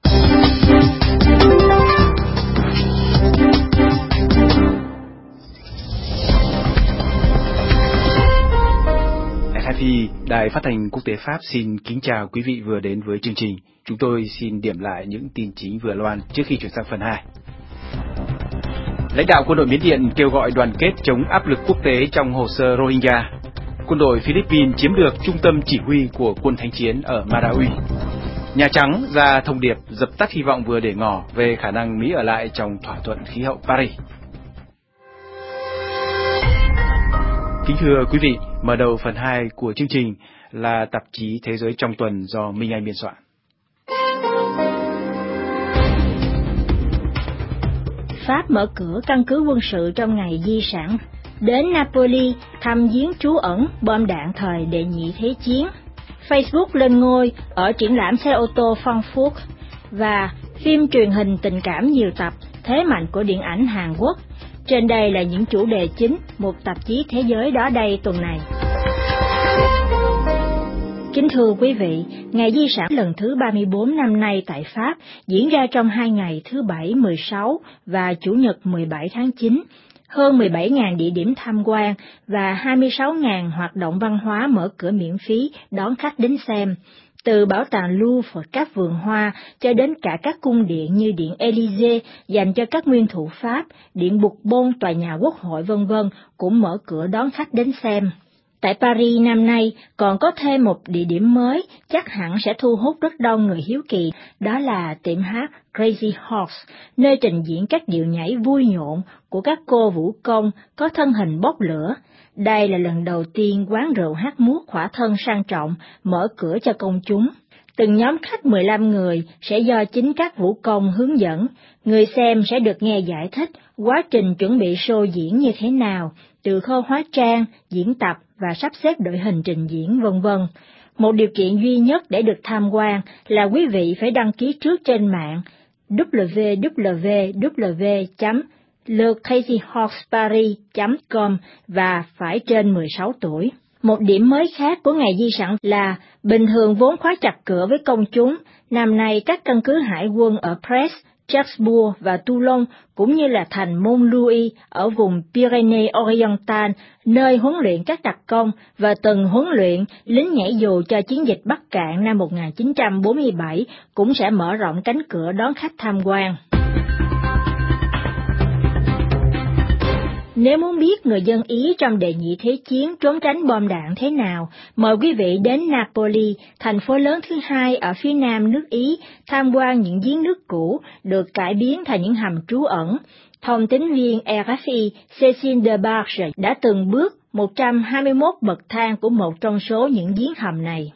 RFI, Đài Phát thanh Quốc tế Pháp xin kính chào quý vị vừa đến với chương trình. Chúng tôi xin điểm lại những tin chính vừa loan trước khi chuyển sang phần 2. Lãnh đạo quân đội Miến Điện kêu gọi đoàn kết chống áp lực quốc tế trong hồ sơ Rohingya. Quân đội Philippines chiếm được trung tâm chỉ huy của quân thánh chiến ở Marawi. Nhà Trắng ra thông điệp dập tắt hy vọng vừa để ngỏ về khả năng Mỹ ở lại trong thỏa thuận khí hậu Paris. Kính thưa quý vị, mở đầu phần 2 của chương trình là tạp chí Thế giới trong tuần do Minh Anh biên soạn. Pháp mở cửa căn cứ quân sự trong ngày di sản. Đến Napoli thăm giếng trú ẩn bom đạn thời đệ nhị thế chiến. Facebook lên ngôi ở triển lãm xe ô tô Frankfurt. Và phim truyền hình tình cảm nhiều tập thế mạnh của điện ảnh Hàn Quốc. Trên đây là những chủ đề chính một tạp chí thế giới đó đây tuần này. Kính thưa quý vị, Ngày Di sản lần thứ 34 năm nay tại Pháp diễn ra trong 2 ngày thứ Bảy 16 và Chủ nhật 17 tháng 9. Hơn 17.000 địa điểm tham quan và 26.000 hoạt động văn hóa mở cửa miễn phí đón khách đến xem. Từ bảo tàng Louvre, các vườn hoa, cho đến cả các cung điện như Điện Élysée dành cho các nguyên thủ Pháp, Điện Bourbon, tòa nhà Quốc hội v.v. cũng mở cửa đón khách đến xem. Tại Paris năm nay còn có thêm một địa điểm mới chắc hẳn sẽ thu hút rất đông người hiếu kỳ, đó là tiệm hát Crazy Horse, nơi trình diễn các điệu nhảy vui nhộn của các cô vũ công có thân hình bốc lửa. Đây là lần đầu tiên quán rượu hát múa khỏa thân sang trọng mở cửa cho công chúng. Từng nhóm khách 15 người sẽ do chính các vũ công hướng dẫn, người xem sẽ được nghe giải thích quá trình chuẩn bị show diễn như thế nào, từ khâu hóa trang, diễn tập và sắp xếp đội hình trình diễn v.v. Một điều kiện duy nhất để được tham quan là quý vị phải đăng ký trước trên mạng www.lecrazyhorseparis.com và phải trên 16 tuổi. Một điểm mới khác của Ngày Di sản là bình thường vốn khóa chặt cửa với công chúng, năm nay các căn cứ hải quân ở Brest, Strasbourg và Toulon cũng như là thành Montlouis ở vùng Pyrénées-Orientales, nơi huấn luyện các đặc công và từng huấn luyện lính nhảy dù cho chiến dịch Bắc Cạn năm 1947 cũng sẽ mở rộng cánh cửa đón khách tham quan. Nếu muốn biết người dân Ý trong đệ nhị thế chiến trốn tránh bom đạn thế nào, mời quý vị đến Napoli, thành phố lớn thứ hai ở phía nam nước Ý, tham quan những giếng nước cũ được cải biến thành những hầm trú ẩn. Thông tín viên RFI Cécile de Barge đã từng bước 121 bậc thang của một trong số những giếng hầm này.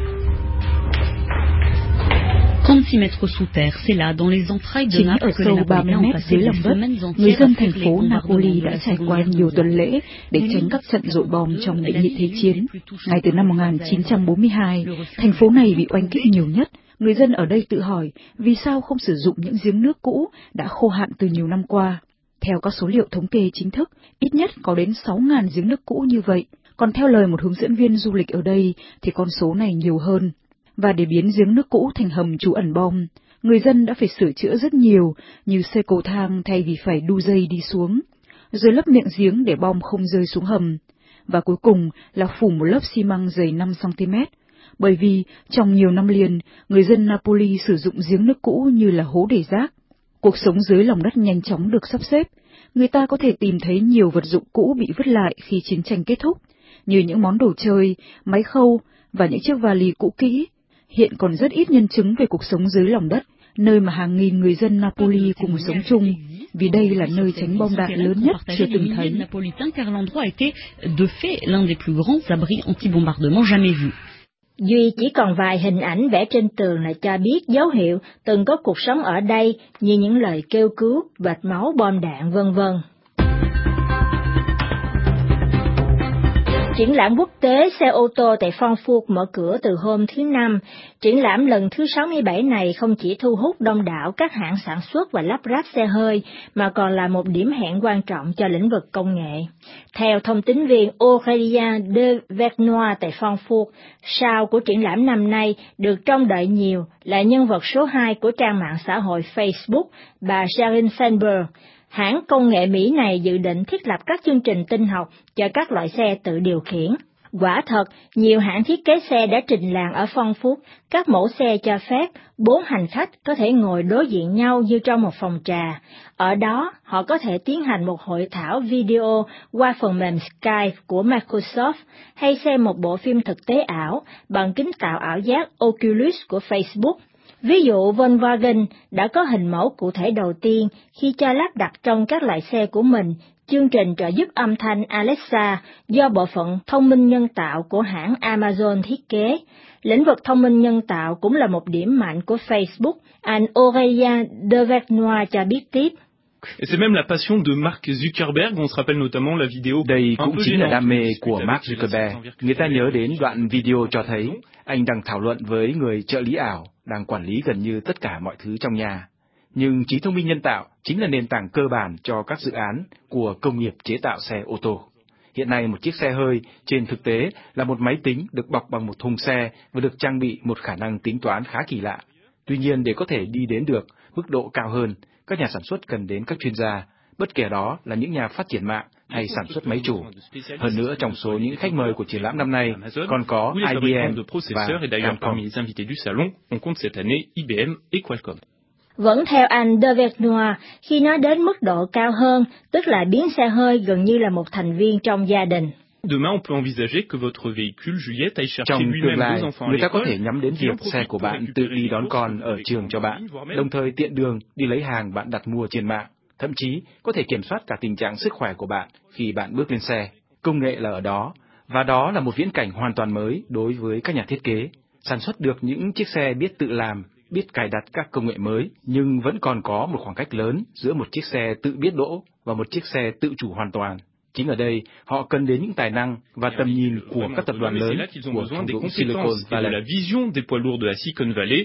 36 mètres sous terre, c'est là, dans les entrailles de Chính Naples, ở sâu 30 mét dưới lòng đất, người dân thành phố Napoli đã trải qua nhiều tuần lễ để tránh các trận dội bom trong đệ nhị thế chiến. Ngay từ năm 1942, thành phố này bị oanh kích nhiều nhất. Người dân ở đây tự hỏi vì sao không sử dụng những giếng nước cũ đã khô hạn từ nhiều năm qua. Theo các số liệu thống kê chính thức, ít nhất có đến 6.000 giếng nước cũ như vậy. Còn theo lời một hướng dẫn viên du lịch ở đây thì con số này nhiều hơn. Và để biến giếng nước cũ thành hầm trú ẩn bom, người dân đã phải sửa chữa rất nhiều, như xây cầu thang thay vì phải đu dây đi xuống, rồi lấp miệng giếng để bom không rơi xuống hầm, và cuối cùng là phủ một lớp xi măng dày 5 cm, bởi vì trong nhiều năm liền, người dân Napoli sử dụng giếng nước cũ như là hố để rác. Cuộc sống dưới lòng đất nhanh chóng được sắp xếp, người ta có thể tìm thấy nhiều vật dụng cũ bị vứt lại khi chiến tranh kết thúc, như những món đồ chơi, máy khâu và những chiếc vali cũ kỹ. Hiện còn rất ít nhân chứng về cuộc sống dưới lòng đất, nơi mà hàng nghìn người dân Napoli cùng sống chung, vì đây là nơi tránh bom đạn lớn nhất chưa từng thấy. Duy chỉ còn vài hình ảnh vẽ trên tường là cho biết dấu hiệu từng có cuộc sống ở đây, như những lời kêu cứu, vệt máu bom đạn v.v. Triển lãm quốc tế xe ô tô tại Frankfurt mở cửa từ hôm thứ Năm. Triển lãm lần thứ 67 này không chỉ thu hút đông đảo các hãng sản xuất và lắp ráp xe hơi, mà còn là một điểm hẹn quan trọng cho lĩnh vực công nghệ. Theo thông tín viên Aurélien de Vernois tại Frankfurt, sao của triển lãm năm nay được trông đợi nhiều là nhân vật số 2 của trang mạng xã hội Facebook, bà Sheryl Sandberg. Hãng công nghệ Mỹ này dự định thiết lập các chương trình tin học cho các loại xe tự điều khiển. Quả thật, nhiều hãng thiết kế xe đã trình làng ở Frankfurt các mẫu xe cho phép 4 hành khách có thể ngồi đối diện nhau như trong một phòng trà. Ở đó, họ có thể tiến hành một hội thảo video qua phần mềm Skype của Microsoft hay xem một bộ phim thực tế ảo bằng kính tạo ảo giác Oculus của Facebook. Ví dụ, Volkswagen đã có hình mẫu cụ thể đầu tiên khi cho lắp đặt trong các loại xe của mình chương trình trợ giúp âm thanh Alexa do bộ phận thông minh nhân tạo của hãng Amazon thiết kế. Lĩnh vực thông minh nhân tạo cũng là một điểm mạnh của Facebook, anh Aurélien de Vernois cho biết tiếp. Et c'est même la passion de Mark Zuckerberg, on se rappelle notamment la vidéo. Đây cũng chính là đam mê của Mark Zuckerberg. Người ta nhớ đến đoạn video cho thấy anh đang thảo luận với người trợ lý ảo, đang quản lý gần như tất cả mọi thứ trong nhà. nhưng trí thông minh nhân tạo chính là nền tảng cơ bản cho các dự án của công nghiệp chế tạo xe ô tô. Hiện nay một chiếc xe hơi trên thực tế là một máy tính được bọc bằng một thùng xe và được trang bị một khả năng tính toán khá kỳ lạ. Tuy nhiên, để có thể đi đến được mức độ cao hơn, các nhà sản xuất cần đến các chuyên gia, bất kể đó là những nhà phát triển mạng hay sản xuất máy chủ. Hơn nữa, trong số những khách mời của triển lãm năm nay còn có IBM và Qualcomm. Vẫn theo anh De Vernoy, khi nói đến mức độ cao hơn, tức là biến xe hơi gần như là một thành viên trong gia đình. Trong tương lai, người ta có thể nhắm đến việc xe của bạn tự đi đón con ở trường cho bạn, đồng thời tiện đường đi lấy hàng bạn đặt mua trên mạng, thậm chí có thể kiểm soát cả tình trạng sức khỏe của bạn khi bạn bước lên xe. Công nghệ là ở đó, và đó là một viễn cảnh hoàn toàn mới đối với các nhà thiết kế. Sản xuất được những chiếc xe biết tự làm, biết cài đặt các công nghệ mới, nhưng vẫn còn có một khoảng cách lớn giữa một chiếc xe tự biết đỗ và một chiếc xe tự chủ hoàn toàn. Chính ở đây, họ cần đến những tài năng và tầm nhìn của các tập đoàn lớn của thung lũng Silicon Valley.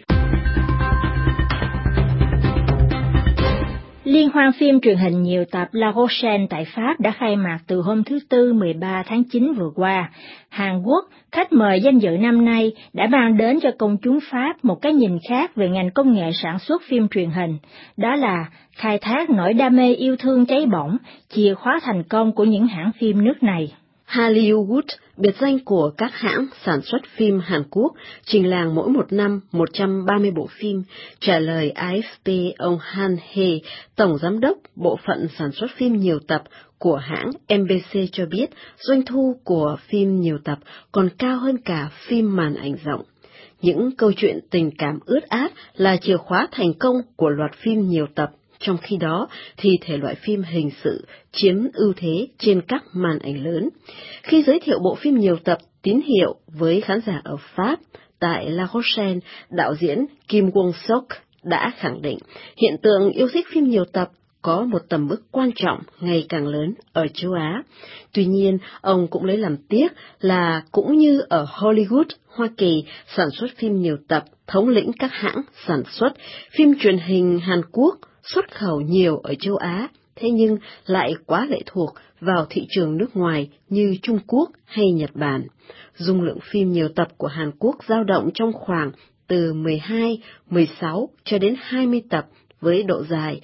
Liên hoan phim truyền hình nhiều tập La Rochelle tại Pháp đã khai mạc từ hôm thứ Tư 13 tháng 9 vừa qua. Hàn Quốc, khách mời danh dự năm nay, đã mang đến cho công chúng Pháp một cái nhìn khác về ngành công nghệ sản xuất phim truyền hình. Đó là khai thác nỗi đam mê yêu thương cháy bỏng, chìa khóa thành công của những hãng phim nước này. Hollywood, biệt danh của các hãng sản xuất phim Hàn Quốc, trình làng mỗi một năm 130 bộ phim. Trả lời AFP, ông Han He, Tổng Giám đốc Bộ phận Sản xuất phim nhiều tập của hãng MBC cho biết, doanh thu của phim nhiều tập còn cao hơn cả phim màn ảnh rộng. Những câu chuyện tình cảm ướt át là chìa khóa thành công của loạt phim nhiều tập. Trong khi đó, thì thể loại phim hình sự chiếm ưu thế trên các màn ảnh lớn. Khi giới thiệu bộ phim nhiều tập Tín hiệu với khán giả ở Pháp, tại La Rochelle, đạo diễn Kim Won-sok đã khẳng định hiện tượng yêu thích phim nhiều tập có một tầm mức quan trọng ngày càng lớn ở châu Á. Tuy nhiên, ông cũng lấy làm tiếc là cũng như ở Hollywood, Hoa Kỳ, sản xuất phim nhiều tập thống lĩnh các hãng sản xuất, phim truyền hình Hàn Quốc xuất khẩu nhiều ở châu Á, thế nhưng lại quá lệ thuộc vào thị trường nước ngoài như Trung Quốc hay Nhật Bản. Dung lượng phim nhiều tập của Hàn Quốc dao động trong khoảng từ 12, 16 cho đến 20 tập với độ dài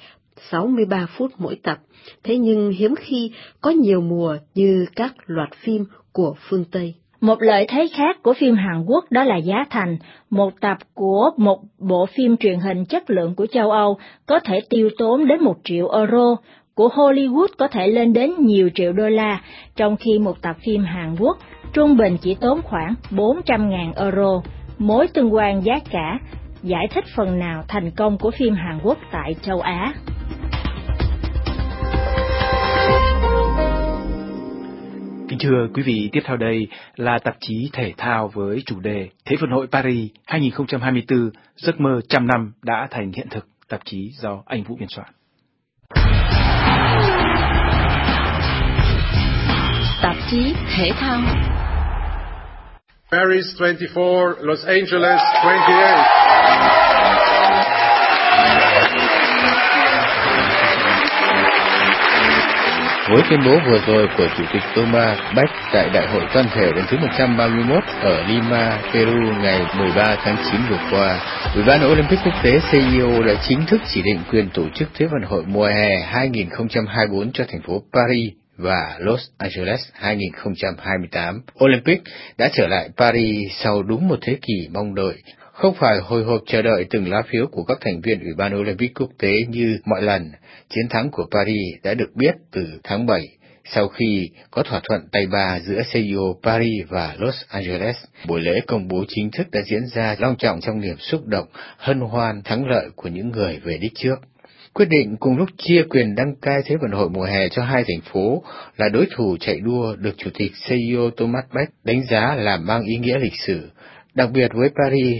63 phút mỗi tập, thế nhưng hiếm khi có nhiều mùa như các loạt phim của phương Tây. Một lợi thế khác của phim Hàn Quốc đó là giá thành. Một tập của một bộ phim truyền hình chất lượng của châu Âu có thể tiêu tốn đến 1 triệu euro, của Hollywood có thể lên đến nhiều triệu đô la, trong khi một tập phim Hàn Quốc trung bình chỉ tốn khoảng 400.000 euro. Mối tương quan giá cả giải thích phần nào thành công của phim Hàn Quốc tại châu Á. Kính thưa quý vị, tiếp theo đây là tạp chí thể thao với chủ đề Thế vận hội Paris 2024, giấc mơ 100 năm đã thành hiện thực, tạp chí do anh Vũ biên soạn. Tạp chí thể thao. Paris 24, Los Angeles 28. Với tuyên bố vừa rồi của Chủ tịch Thomas Bach tại Đại hội toàn thể lần thứ 131 ở Lima, Peru ngày 13 tháng 9 vừa qua, Ủy ban Olympic Quốc tế CIO đã chính thức chỉ định quyền tổ chức Thế vận hội mùa hè 2024 cho thành phố Paris và Los Angeles 2028. Olympic đã trở lại Paris sau đúng một thế kỷ mong đợi, không phải hồi hộp chờ đợi từng lá phiếu của các thành viên Ủy ban Olympic Quốc tế như mọi lần. Chiến thắng của Paris đã được biết từ tháng 7, sau khi có thỏa thuận tay ba giữa CIO Paris và Los Angeles. Buổi lễ công bố chính thức đã diễn ra long trọng trong niềm xúc động, hân hoan thắng lợi của những người về đích trước. Quyết định cùng lúc chia quyền đăng cai Thế vận hội mùa hè cho hai thành phố là đối thủ chạy đua được Chủ tịch CIO Thomas Bach đánh giá là mang ý nghĩa lịch sử. Đặc biệt với Paris,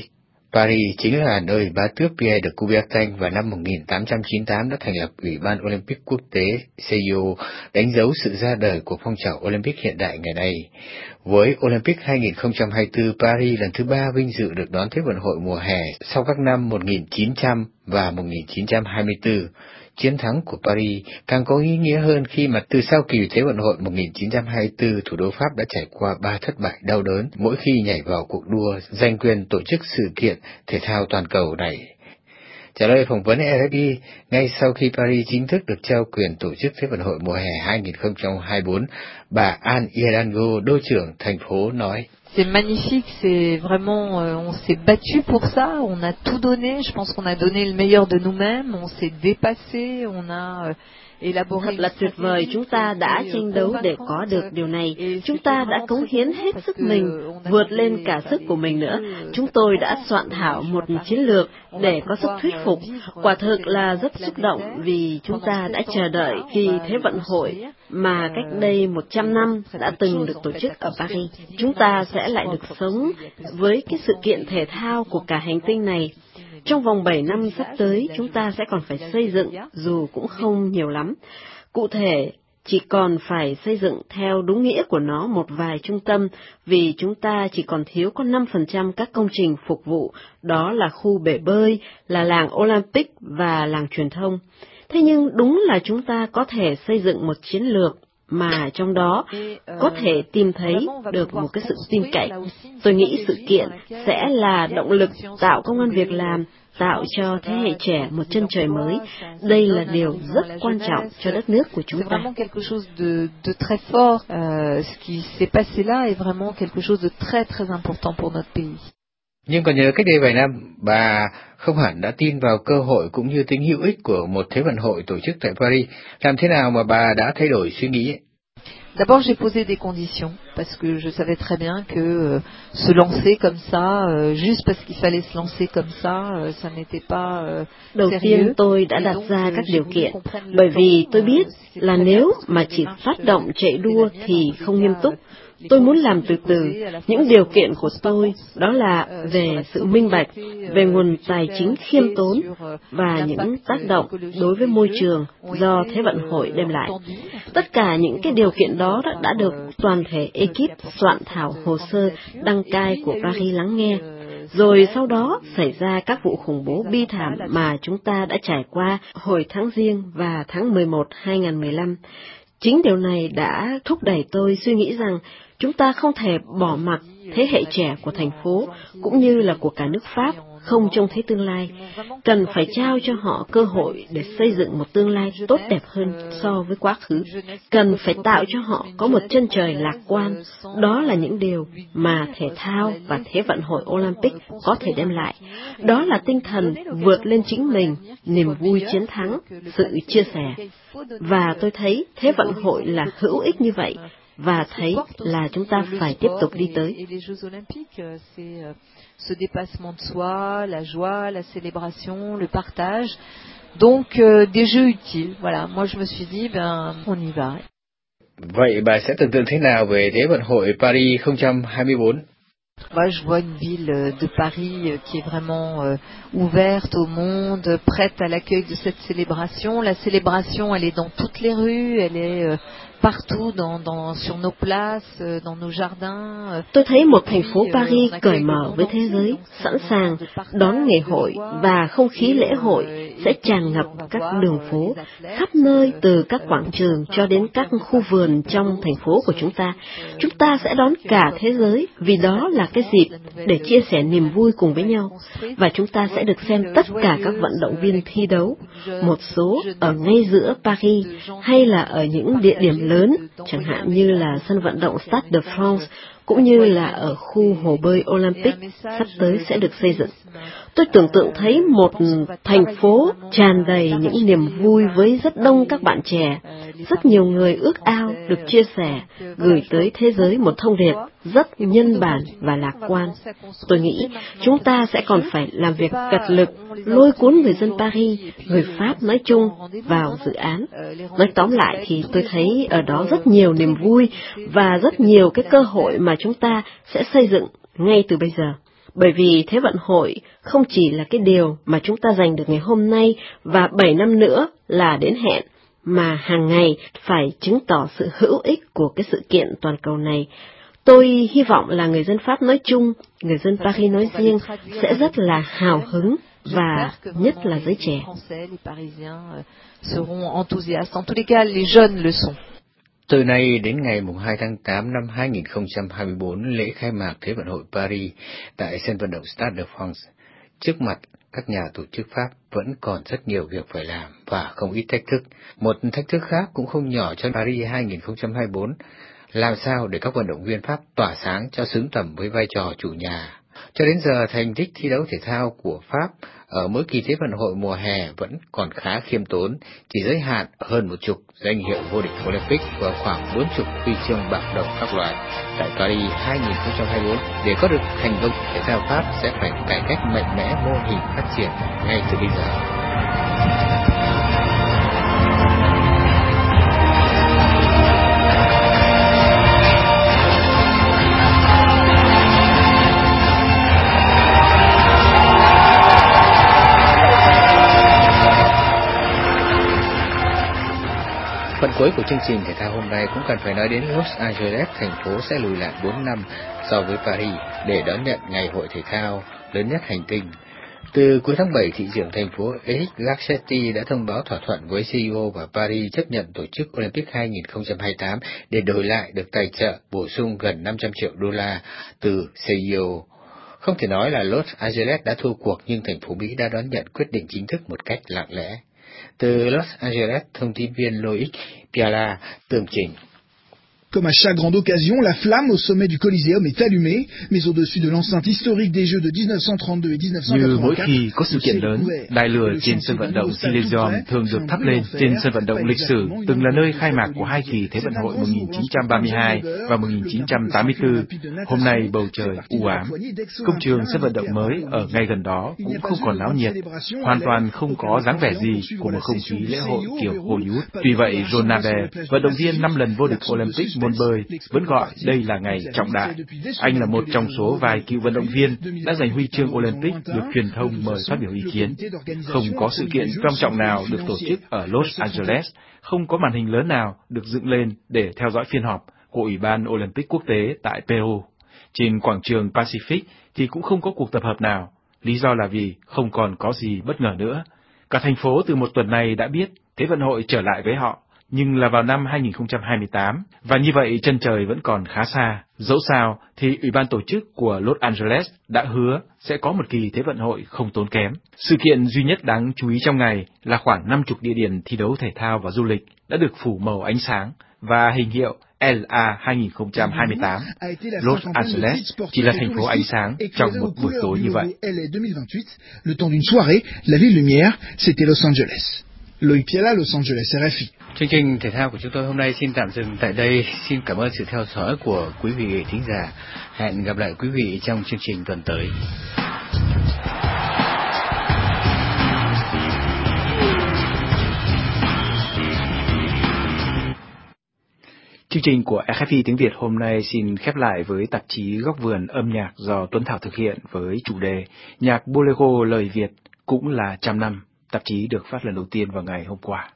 Paris chính là nơi bá tước Pierre de Coubertin vào năm 1898 đã thành lập Ủy ban Olympic quốc tế CIO, đánh dấu sự ra đời của phong trào Olympic hiện đại ngày nay. Với Olympic 2024, Paris lần thứ 3 vinh dự được đón Thế vận hội mùa hè sau các năm 1900 và 1924. Chiến thắng của Paris càng có ý nghĩa hơn khi mà từ sau kỳ Thế vận hội 1924, thủ đô Pháp đã trải qua 3 thất bại đau đớn mỗi khi nhảy vào cuộc đua giành quyền tổ chức sự kiện thể thao toàn cầu này. Trả lời phỏng vấn RFI, ngay sau khi Paris chính thức được trao quyền tổ chức Thế vận hội mùa hè 2024, bà Anne Hidalgo, đô trưởng thành phố nói: C'est magnifique, c'est vraiment, on s'est battu pour ça, on a tout donné, je pense qu'on a donné le meilleur de nous-mêmes, on s'est dépassé, on a Thật là tuyệt vời, chúng ta đã tranh đấu để có được điều này. Chúng ta đã cống hiến hết sức mình, vượt lên cả sức của mình nữa. Chúng tôi đã soạn thảo một chiến lược để có sức thuyết phục. Quả thực là rất xúc động vì chúng ta đã chờ đợi kỳ Thế vận hội mà cách đây 100 năm đã từng được tổ chức ở Paris. Chúng ta sẽ lại được sống với cái sự kiện thể thao của cả hành tinh này. Trong vòng 7 năm sắp tới, chúng ta sẽ còn phải xây dựng, dù cũng không nhiều lắm. Cụ thể, chỉ còn phải xây dựng theo đúng nghĩa của nó một vài trung tâm, vì chúng ta chỉ còn thiếu có 5% các công trình phục vụ, đó là khu bể bơi, là làng Olympic và làng truyền thông. Thế nhưng đúng là chúng ta có thể xây dựng một chiến lược mà trong đó có thể tìm thấy được một cái sự tin cậy. Tôi nghĩ sự kiện sẽ là động lực tạo công ăn việc làm, tạo cho thế hệ trẻ một chân trời mới. Đây là điều rất quan trọng cho đất nước của chúng ta. Nhưng còn nhớ cách đây vài năm, bà không hẳn đã tin vào cơ hội cũng như tính hữu ích của một Thế vận hội tổ chức tại Paris. Làm thế nào mà bà đã thay đổi suy nghĩ ấy? D'abord, j'ai posé des conditions, parce que je savais très bien que se lancer comme ça, juste parce qu'il fallait se lancer comme ça, ça n'était pas Đầu tiên tôi đã đặt ra các điều kiện, bởi vì tôi biết là nếu mà chỉ phát động chạy đua thì không nghiêm túc. Tôi muốn làm từ từ. Những điều kiện của tôi đó là về sự minh bạch, về nguồn tài chính khiêm tốn và những tác động đối với môi trường do Thế vận hội đem lại. Tất cả những cái điều kiện đó đã được toàn thể ekip soạn thảo hồ sơ đăng cai của Paris lắng nghe. Rồi sau đó xảy ra các vụ khủng bố bi thảm mà chúng ta đã trải qua hồi tháng Giêng và tháng 11 2015. Chính điều này đã thúc đẩy tôi suy nghĩ rằng chúng ta không thể bỏ mặc thế hệ trẻ của thành phố, cũng như là của cả nước Pháp, không trông thấy tương lai. Cần phải trao cho họ cơ hội để xây dựng một tương lai tốt đẹp hơn so với quá khứ. Cần phải tạo cho họ có một chân trời lạc quan. Đó là những điều mà thể thao và Thế vận hội Olympic có thể đem lại. Đó là tinh thần vượt lên chính mình, niềm vui chiến thắng, sự chia sẻ. Và tôi thấy Thế vận hội là hữu ích như vậy, và thấy là chúng ta phải tiếp tục đi tới. Ce dépassement de soi, la joie, la célébration, le partage, donc des jeux utiles. Voilà, moi je me suis dit, on y va. Vậy bà sẽ tưởng tượng thế nào về Thế vận hội Paris 2024? Moi, je vois une ville de Paris qui est vraiment ouverte au monde, prête à l'accueil de cette célébration. La célébration, elle est dans toutes les rues, elle est partout sur nos places, dans nos jardins. Tôi thấy một thành phố Paris cởi mở với thế giới, sẵn sàng đón ngày hội, và không khí lễ hội sẽ tràn ngập các đường phố, khắp nơi từ các quảng trường cho đến các khu vườn trong thành phố của chúng ta. Chúng ta sẽ đón cả thế giới, vì đó là cái dịp để chia sẻ niềm vui cùng với nhau, và chúng ta sẽ được xem tất cả các vận động viên thi đấu, một số ở ngay giữa Paris hay là ở những địa điểm lớn, chẳng hạn như là sân vận động Stade de France, cũng như là ở khu hồ bơi Olympic sắp tới sẽ được xây dựng. Tôi tưởng tượng thấy một thành phố tràn đầy những niềm vui với rất đông các bạn trẻ, rất nhiều người ước ao được chia sẻ, gửi tới thế giới một thông điệp rất nhân bản và lạc quan. Tôi nghĩ chúng ta sẽ còn phải làm việc cật lực, lôi cuốn người dân Paris, người Pháp nói chung vào dự án. Nói tóm lại thì tôi thấy ở đó rất nhiều niềm vui và rất nhiều cái cơ hội mà chúng ta sẽ xây dựng ngay từ bây giờ. Bởi vì Thế vận hội không chỉ là cái điều mà chúng ta giành được ngày hôm nay và 7 năm nữa là đến hẹn, mà hàng ngày phải chứng tỏ sự hữu ích của cái sự kiện toàn cầu này. Tôi hy vọng là người dân Pháp nói chung, người dân Paris nói riêng sẽ rất là hào hứng và nhất là giới trẻ. Từ nay đến ngày 2 tháng 8 năm 2024, lễ khai mạc Thế vận hội Paris tại sân vận động Stade de France. Trước mặt các nhà tổ chức Pháp vẫn còn rất nhiều việc phải làm và không ít thách thức. Một thách thức khác cũng không nhỏ cho Paris 2024, làm sao để các vận động viên Pháp tỏa sáng cho xứng tầm với vai trò chủ nhà. Cho đến giờ, thành tích thi đấu thể thao của Pháp ở mỗi kỳ Thế vận hội mùa hè vẫn còn khá khiêm tốn, chỉ giới hạn hơn 10 danh hiệu vô địch Olympic và khoảng 40 huy chương bạc đồng các loại. Tại Paris 2024, để có được thành công, thể thao Pháp sẽ phải cải cách mạnh mẽ mô hình phát triển ngay từ bây giờ. Phần cuối của chương trình thể thao hôm nay cũng cần phải nói đến Los Angeles, thành phố sẽ lùi lại 4 năm so với Paris để đón nhận ngày hội thể thao lớn nhất hành tinh. Từ cuối tháng 7, thị trưởng thành phố Eric Garcetti đã thông báo thỏa thuận với CEO và Paris chấp nhận tổ chức Olympic 2028 để đổi lại được tài trợ bổ sung gần 500 triệu đô la từ CEO. Không thể nói là Los Angeles đã thua cuộc, nhưng thành phố Mỹ đã đón nhận quyết định chính thức một cách lặng lẽ. Từ Los Angeles, thông tin viên Loïc Piala tường trình. Comme à chaque grande occasion, la flamme au sommet du Coliseum est allumée, mais au-dessus de l'enceinte historique des Jeux de 1932 et 1984. Như mỗi khi có sự kiện lớn, đài lửa trên sân vận động Coliseum thường được thắp lên. Trên sân vận động lịch sử từng là nơi khai mạc của hai kỳ Thế vận hội 1932 và 1984. Hôm nay bầu trời u ám. Công trường sân vận động mới ở ngay gần đó cũng không còn náo nhiệt, hoàn toàn không có dáng vẻ gì của một không khí lễ hội kiểu Hollywood. Tuy vậy, John Naber, vận động viên 5 lần vô địch Olympic môn bơi, vẫn gọi đây là ngày trọng đại. Anh là một trong số vài cựu vận động viên đã giành huy chương Olympic được truyền thông mời phát biểu ý kiến. Không có sự kiện quan trọng nào được tổ chức ở Los Angeles, không có màn hình lớn nào được dựng lên để theo dõi phiên họp của Ủy ban Olympic quốc tế tại Peru. Trên quảng trường Pacific thì cũng không có cuộc tập hợp nào. Lý do là vì không còn có gì bất ngờ nữa. Cả thành phố từ một tuần này đã biết Thế vận hội trở lại với họ, nhưng là vào năm 2028, và như vậy chân trời vẫn còn khá xa. Dẫu sao thì Ủy ban tổ chức của Los Angeles đã hứa sẽ có một kỳ Thế vận hội không tốn kém. Sự kiện duy nhất đáng chú ý trong ngày là khoảng 50 địa điểm thi đấu thể thao và du lịch đã được phủ màu ánh sáng và hình hiệu LA 2028. Los Angeles chỉ là thành phố ánh sáng trong một buổi tối như vậy. Le temps d'une soirée, la ville lumière, c'était Los Angeles. Loïc Piala, Los Angeles, RFI. Chương trình thể thao của chúng tôi hôm nay xin tạm dừng tại đây. Xin cảm ơn sự theo dõi của quý vị thính giả. Hẹn gặp lại quý vị trong chương trình tuần tới. Chương trình của RFI tiếng Việt hôm nay xin khép lại với tạp chí Góc vườn âm nhạc do Tuấn Thảo thực hiện với chủ đề Nhạc Bolero lời Việt cũng là 100 năm. Tạp chí được phát lần đầu tiên vào ngày hôm qua.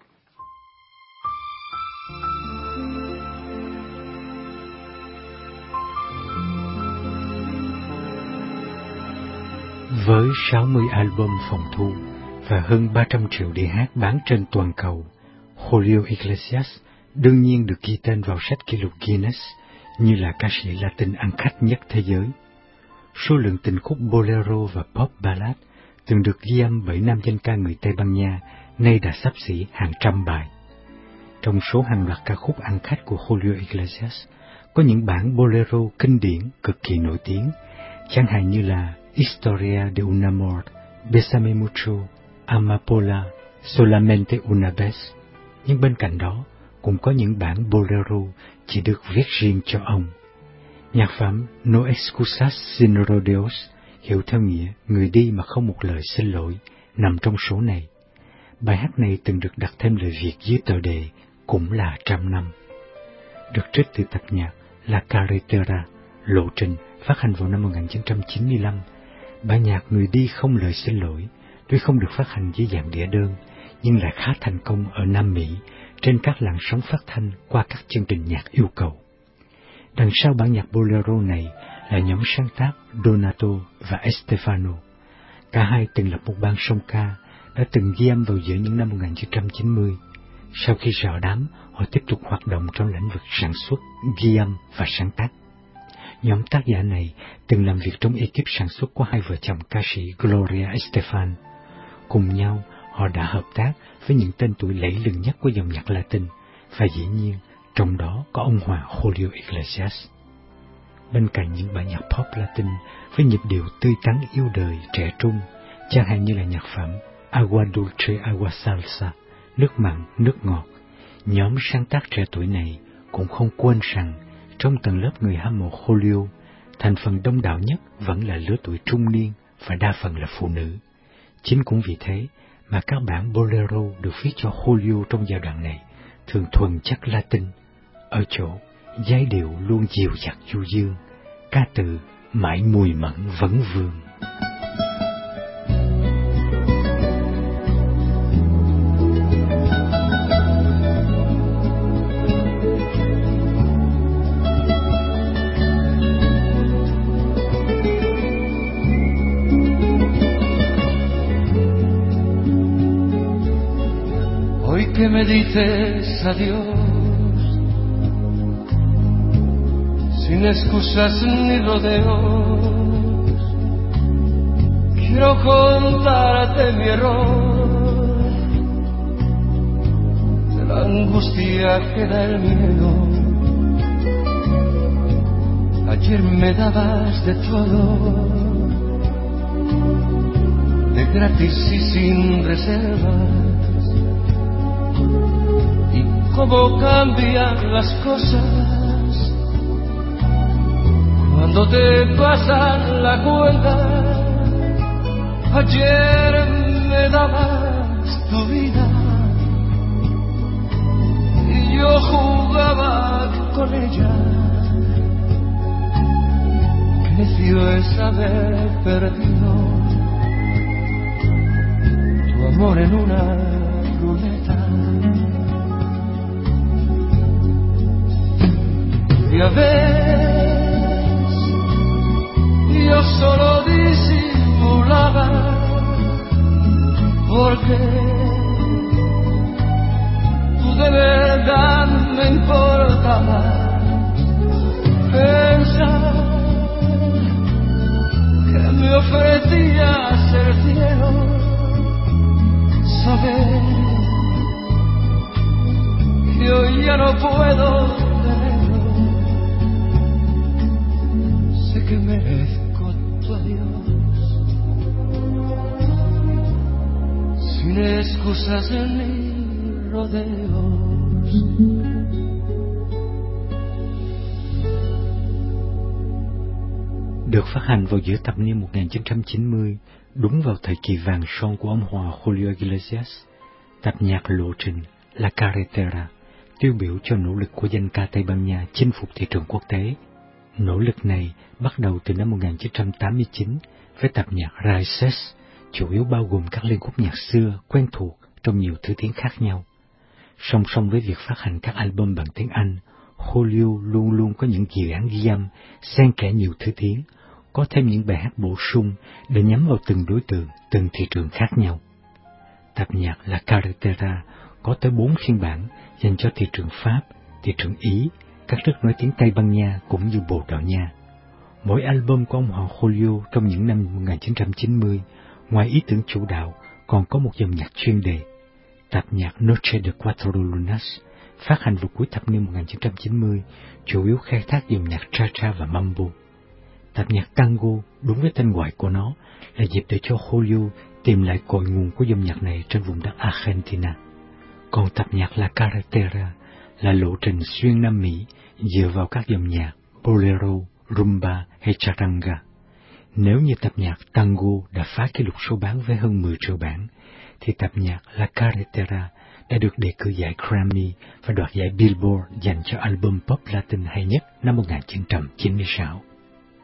Với 60 album phòng thu và hơn 300 triệu đĩa hát bán trên toàn cầu, Julio Iglesias đương nhiên được ghi tên vào sách kỷ lục Guinness như là ca sĩ Latin ăn khách nhất thế giới. Số lượng tình khúc bolero và pop ballad từng được ghi âm bởi nam danh ca người Tây Ban Nha nay đã xấp xỉ hàng trăm bài. Trong số hàng loạt ca khúc ăn khách của Julio Iglesias, có những bản bolero kinh điển cực kỳ nổi tiếng, chẳng hạn như là Historia de un amor, Bésame mucho, Amapola, Solamente una vez. Nhưng bên cạnh đó, cũng có những bản bolero chỉ được viết riêng cho ông. Nhạc phẩm No excusas sin rodeos, hiểu theo nghĩa người đi mà không một lời xin lỗi, nằm trong số này. Bài hát này từng được đặt thêm lời Việt dưới tựa đề cũng là 100 năm. Được trích từ tập nhạc La Carretera, Lộ trình phát hành vào năm 1995. Bản nhạc Người đi không lời xin lỗi tuy không được phát hành dưới dạng đĩa đơn, nhưng lại khá thành công ở Nam Mỹ trên các làn sóng phát thanh qua các chương trình nhạc yêu cầu. Đằng sau bản nhạc bolero này là nhóm sáng tác Donato và Estefano. Cả hai từng lập một ban song ca, đã từng ghi âm vào giữa những năm 1990. Sau khi rời đám, họ tiếp tục hoạt động trong lĩnh vực sản xuất, ghi âm và sáng tác. Nhóm tác giả này từng làm việc trong ekip sản xuất của hai vợ chồng ca sĩ Gloria Estefan. Cùng nhau, họ đã hợp tác với những tên tuổi lẫy lừng nhất của dòng nhạc Latin, và dĩ nhiên, trong đó có ông Hoàng Julio Iglesias. Bên cạnh những bản nhạc pop Latin với nhịp điệu tươi tắn yêu đời, trẻ trung, chẳng hạn như là nhạc phẩm Agua Dulce Agua Salsa, nước mặn, nước ngọt, nhóm sáng tác trẻ tuổi này cũng không quên rằng trong tầng lớp người hâm mộ Julio, thành phần đông đảo nhất vẫn là lứa tuổi trung niên và đa phần là phụ nữ. Chính cũng vì thế mà các bản bolero được viết cho Julio trong giai đoạn này thường thuần chất Latin, ở chỗ giai điệu luôn dịu dặt du dương, ca từ mãi mùi mẫn vấn vương. Que me dices adiós, sin excusas ni rodeos, quiero contarte mi error, de la angustia que da el miedo. Ayer me dabas de todo, de gratis y sin reservas. Cómo cambian las cosas cuando te pasan la cuenta. Ayer me dabas tu vida y yo jugaba con ella. Qué necio es haber perdido tu amor en una ruleta. Ya ves, yo solo disimulaba, porque tú de verdad me importaba. Pensar que me ofrecías el cielo, saber que hoy ya no puedo que merezco tu adiós, sin excusas ni rodeos. Được phát hành vào giữa thập niên 1990, đúng vào thời kỳ vàng son của ông Juan Julio Iglesias, tập nhạc Lộ trình La Carretera tiêu biểu cho nỗ lực của danh ca Tây Ban Nha chinh phục thị trường quốc tế. Nỗ lực này bắt đầu từ năm 1989 với tập nhạc Raíces, chủ yếu bao gồm các liên khúc nhạc xưa quen thuộc trong nhiều thứ tiếng khác nhau. Song song với việc phát hành các album bằng tiếng Anh, Julio luôn luôn có những dự án ghi âm xen kẽ nhiều thứ tiếng, có thêm những bài hát bổ sung để nhắm vào từng đối tượng, từng thị trường khác nhau. Tập nhạc La Carretera có tới 4 phiên bản dành cho thị trường Pháp, thị trường Ý, các nước nói tiếng Tây Ban Nha cũng như Bồ Đào Nha. Mỗi album của ông Juan Julio trong những năm 1990, ngoài ý tưởng chủ đạo, còn có một dòng nhạc chuyên đề. Tập nhạc Noche de Cuatro Lunas, phát hành vào cuối thập niên 1990, chủ yếu khai thác dòng nhạc cha-cha và mambo. Tập nhạc Tango, đúng với tên gọi của nó, là dịp để cho Julio tìm lại cội nguồn của dòng nhạc này trên vùng đất Argentina. Còn tập nhạc La Carretera là lộ trình xuyên Nam Mỹ dựa vào các dòng nhạc bolero, rumba hay charanga. Nếu như tập nhạc Tango đã phá kỷ lục số bán với hơn 10 triệu bản, thì tập nhạc La Carretera đã được đề cử giải Grammy và đoạt giải Billboard dành cho album pop Latin hay nhất năm 1996.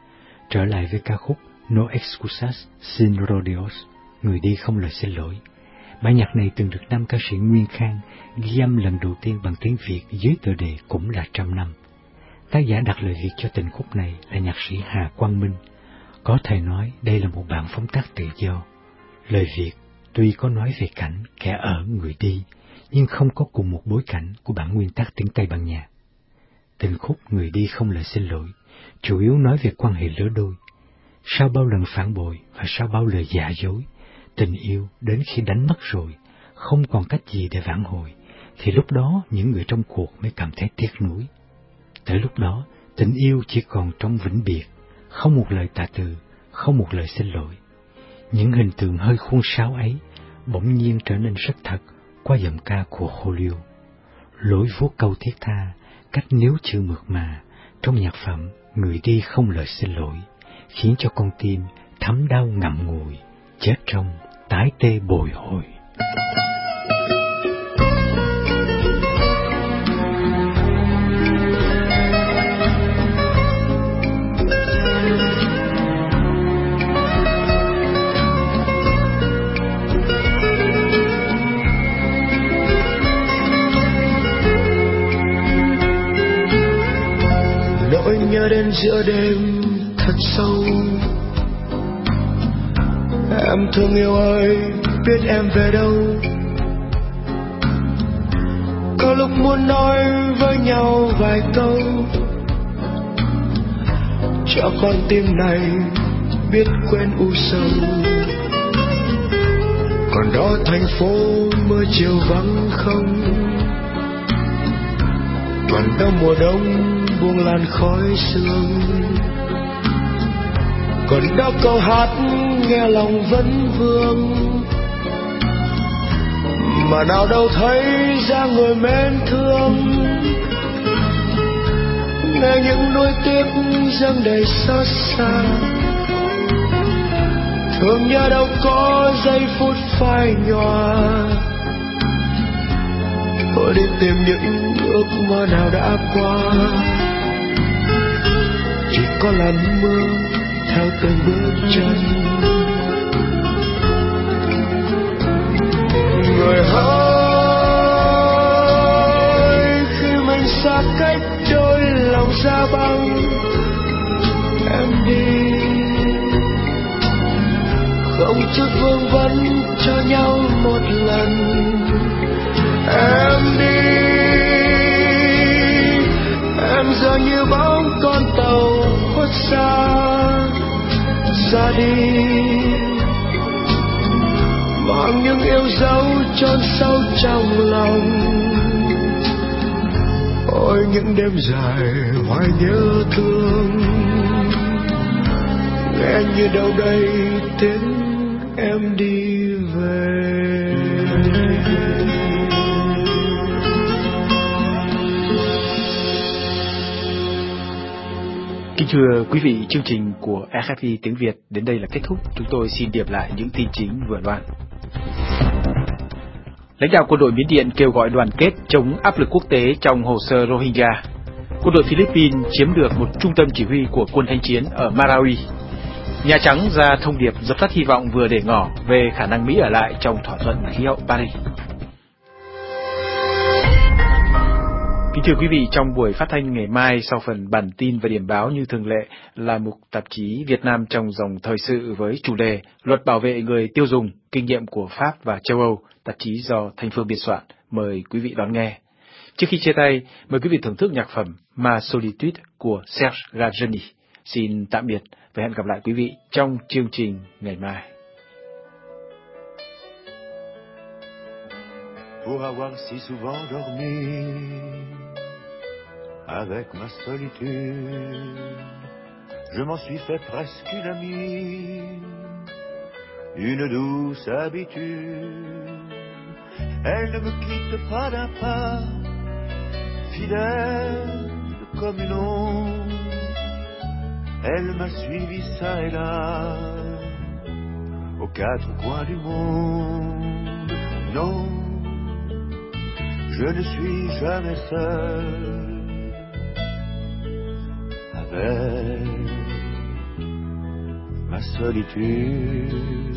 trở lại với ca khúc No Excusas Sin Rodeos, người đi không lời xin lỗi. Bản nhạc này từng được nam ca sĩ Nguyên Khang ghi âm lần đầu tiên bằng tiếng Việt dưới tựa đề cũng là 100 năm. Tác giả đặt lời Việt cho tình khúc này là nhạc sĩ Hà Quang Minh. Có thể nói đây là một bản phóng tác tự do. Lời Việt tuy có nói về cảnh kẻ ở người đi, nhưng không có cùng một bối cảnh của bản nguyên tác tiếng Tây Ban Nha. Tình khúc Người đi không lời xin lỗi chủ yếu nói về quan hệ lứa đôi. Sau bao lần phản bội và sau bao lời giả dối, tình yêu đến khi đánh mất rồi, không còn cách gì để vãn hồi, thì lúc đó những người trong cuộc mới cảm thấy tiếc nuối. Tới lúc đó, tình yêu chỉ còn trong vĩnh biệt, không một lời tạ từ, không một lời xin lỗi. Những hình tượng hơi khuôn sáo ấy bỗng nhiên trở nên rất thật qua giọng ca của Julio. Lối vuốt câu thiết tha, cách níu chữ mượt mà trong nhạc phẩm Người đi không lời xin lỗi, khiến cho con tim thấm đau ngậm ngùi, chết trong tái tê bồi hồi. Nỗi nhớ đến giữa đêm thật sâu, em thương yêu ơi biết em về đâu. Có lúc muốn nói với nhau vài câu, cho con tim này biết quên u sầu. Còn đó thành phố mưa chiều vắng không, còn đó mùa đông buông làn khói sương. Còn đó câu hát nghe lòng vẫn vương, mà nào đâu thấy ra người mến thương. Nghe những nuối tiếc dâng đầy xót xa, thương nhớ đâu có giây phút phai nhòa. Thôi đi tìm những ước mơ nào đã qua, chỉ có làn mưa theo từng bước chân. Người ơi, khi mình xa cách đôi lòng ra băng, em đi không chút vương vấn cho nhau một lần. Em đi, em giờ như bóng con tàu khuất xa ra đi, mang những yêu dấu chôn sâu trong lòng. Ôi những đêm dài hoài nhớ thương, nghe như đâu đây tiếng em đi về. Kính thưa quý vị, chương trình của RFI tiếng Việt đến đây là kết thúc. Chúng tôi xin điểm lại những tin chính vừa loan. Lãnh đạo quân đội Miến Điện kêu gọi đoàn kết chống áp lực quốc tế trong hồ sơ Rohingya. Quân đội Philippines chiếm được một trung tâm chỉ huy của quân thanh chiến ở Marawi. Nhà Trắng ra thông điệp dập tắt hy vọng vừa để ngỏ về khả năng Mỹ ở lại trong thỏa thuận khí hậu Paris. Kính thưa quý vị, trong buổi phát thanh ngày mai, sau phần bản tin và điểm báo như thường lệ là mục tạp chí Việt Nam trong dòng thời sự với chủ đề Luật bảo vệ người tiêu dùng, kinh nghiệm của Pháp và châu Âu, tạp chí do Thanh Phương biên soạn. Mời quý vị đón nghe. Trước khi chia tay, mời quý vị thưởng thức nhạc phẩm Ma Solitude của Serge Gageni. Xin tạm biệt và hẹn gặp lại quý vị trong chương trình ngày mai. Pour avoir si souvent dormi avec ma solitude, je m'en suis fait presque une amie, une douce habitude. Elle ne me quitte pas d'un pas, fidèle comme une ombre. Elle m'a suivi ça et là, aux quatre coins du monde. Non, je ne suis jamais seul avec solitude.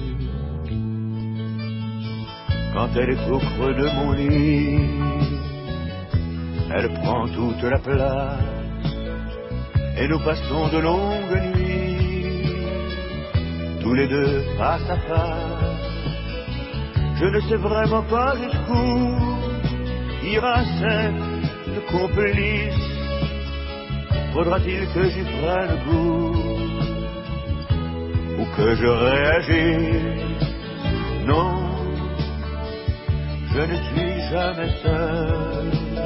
Quand elle est au creux de mon lit, elle prend toute la place et nous passons de longues nuits, tous les deux face à face. Je ne sais vraiment pas jusqu'où ira cette complice. Faudra-t-il que j'y prenne goût ou que je réagisse? Non, je ne suis jamais seul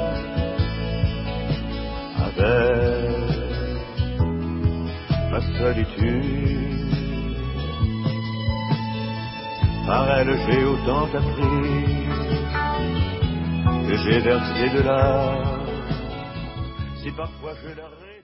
avec ma solitude. Par elle j'ai autant appris que j'ai versé de l'âme. Si parfois je la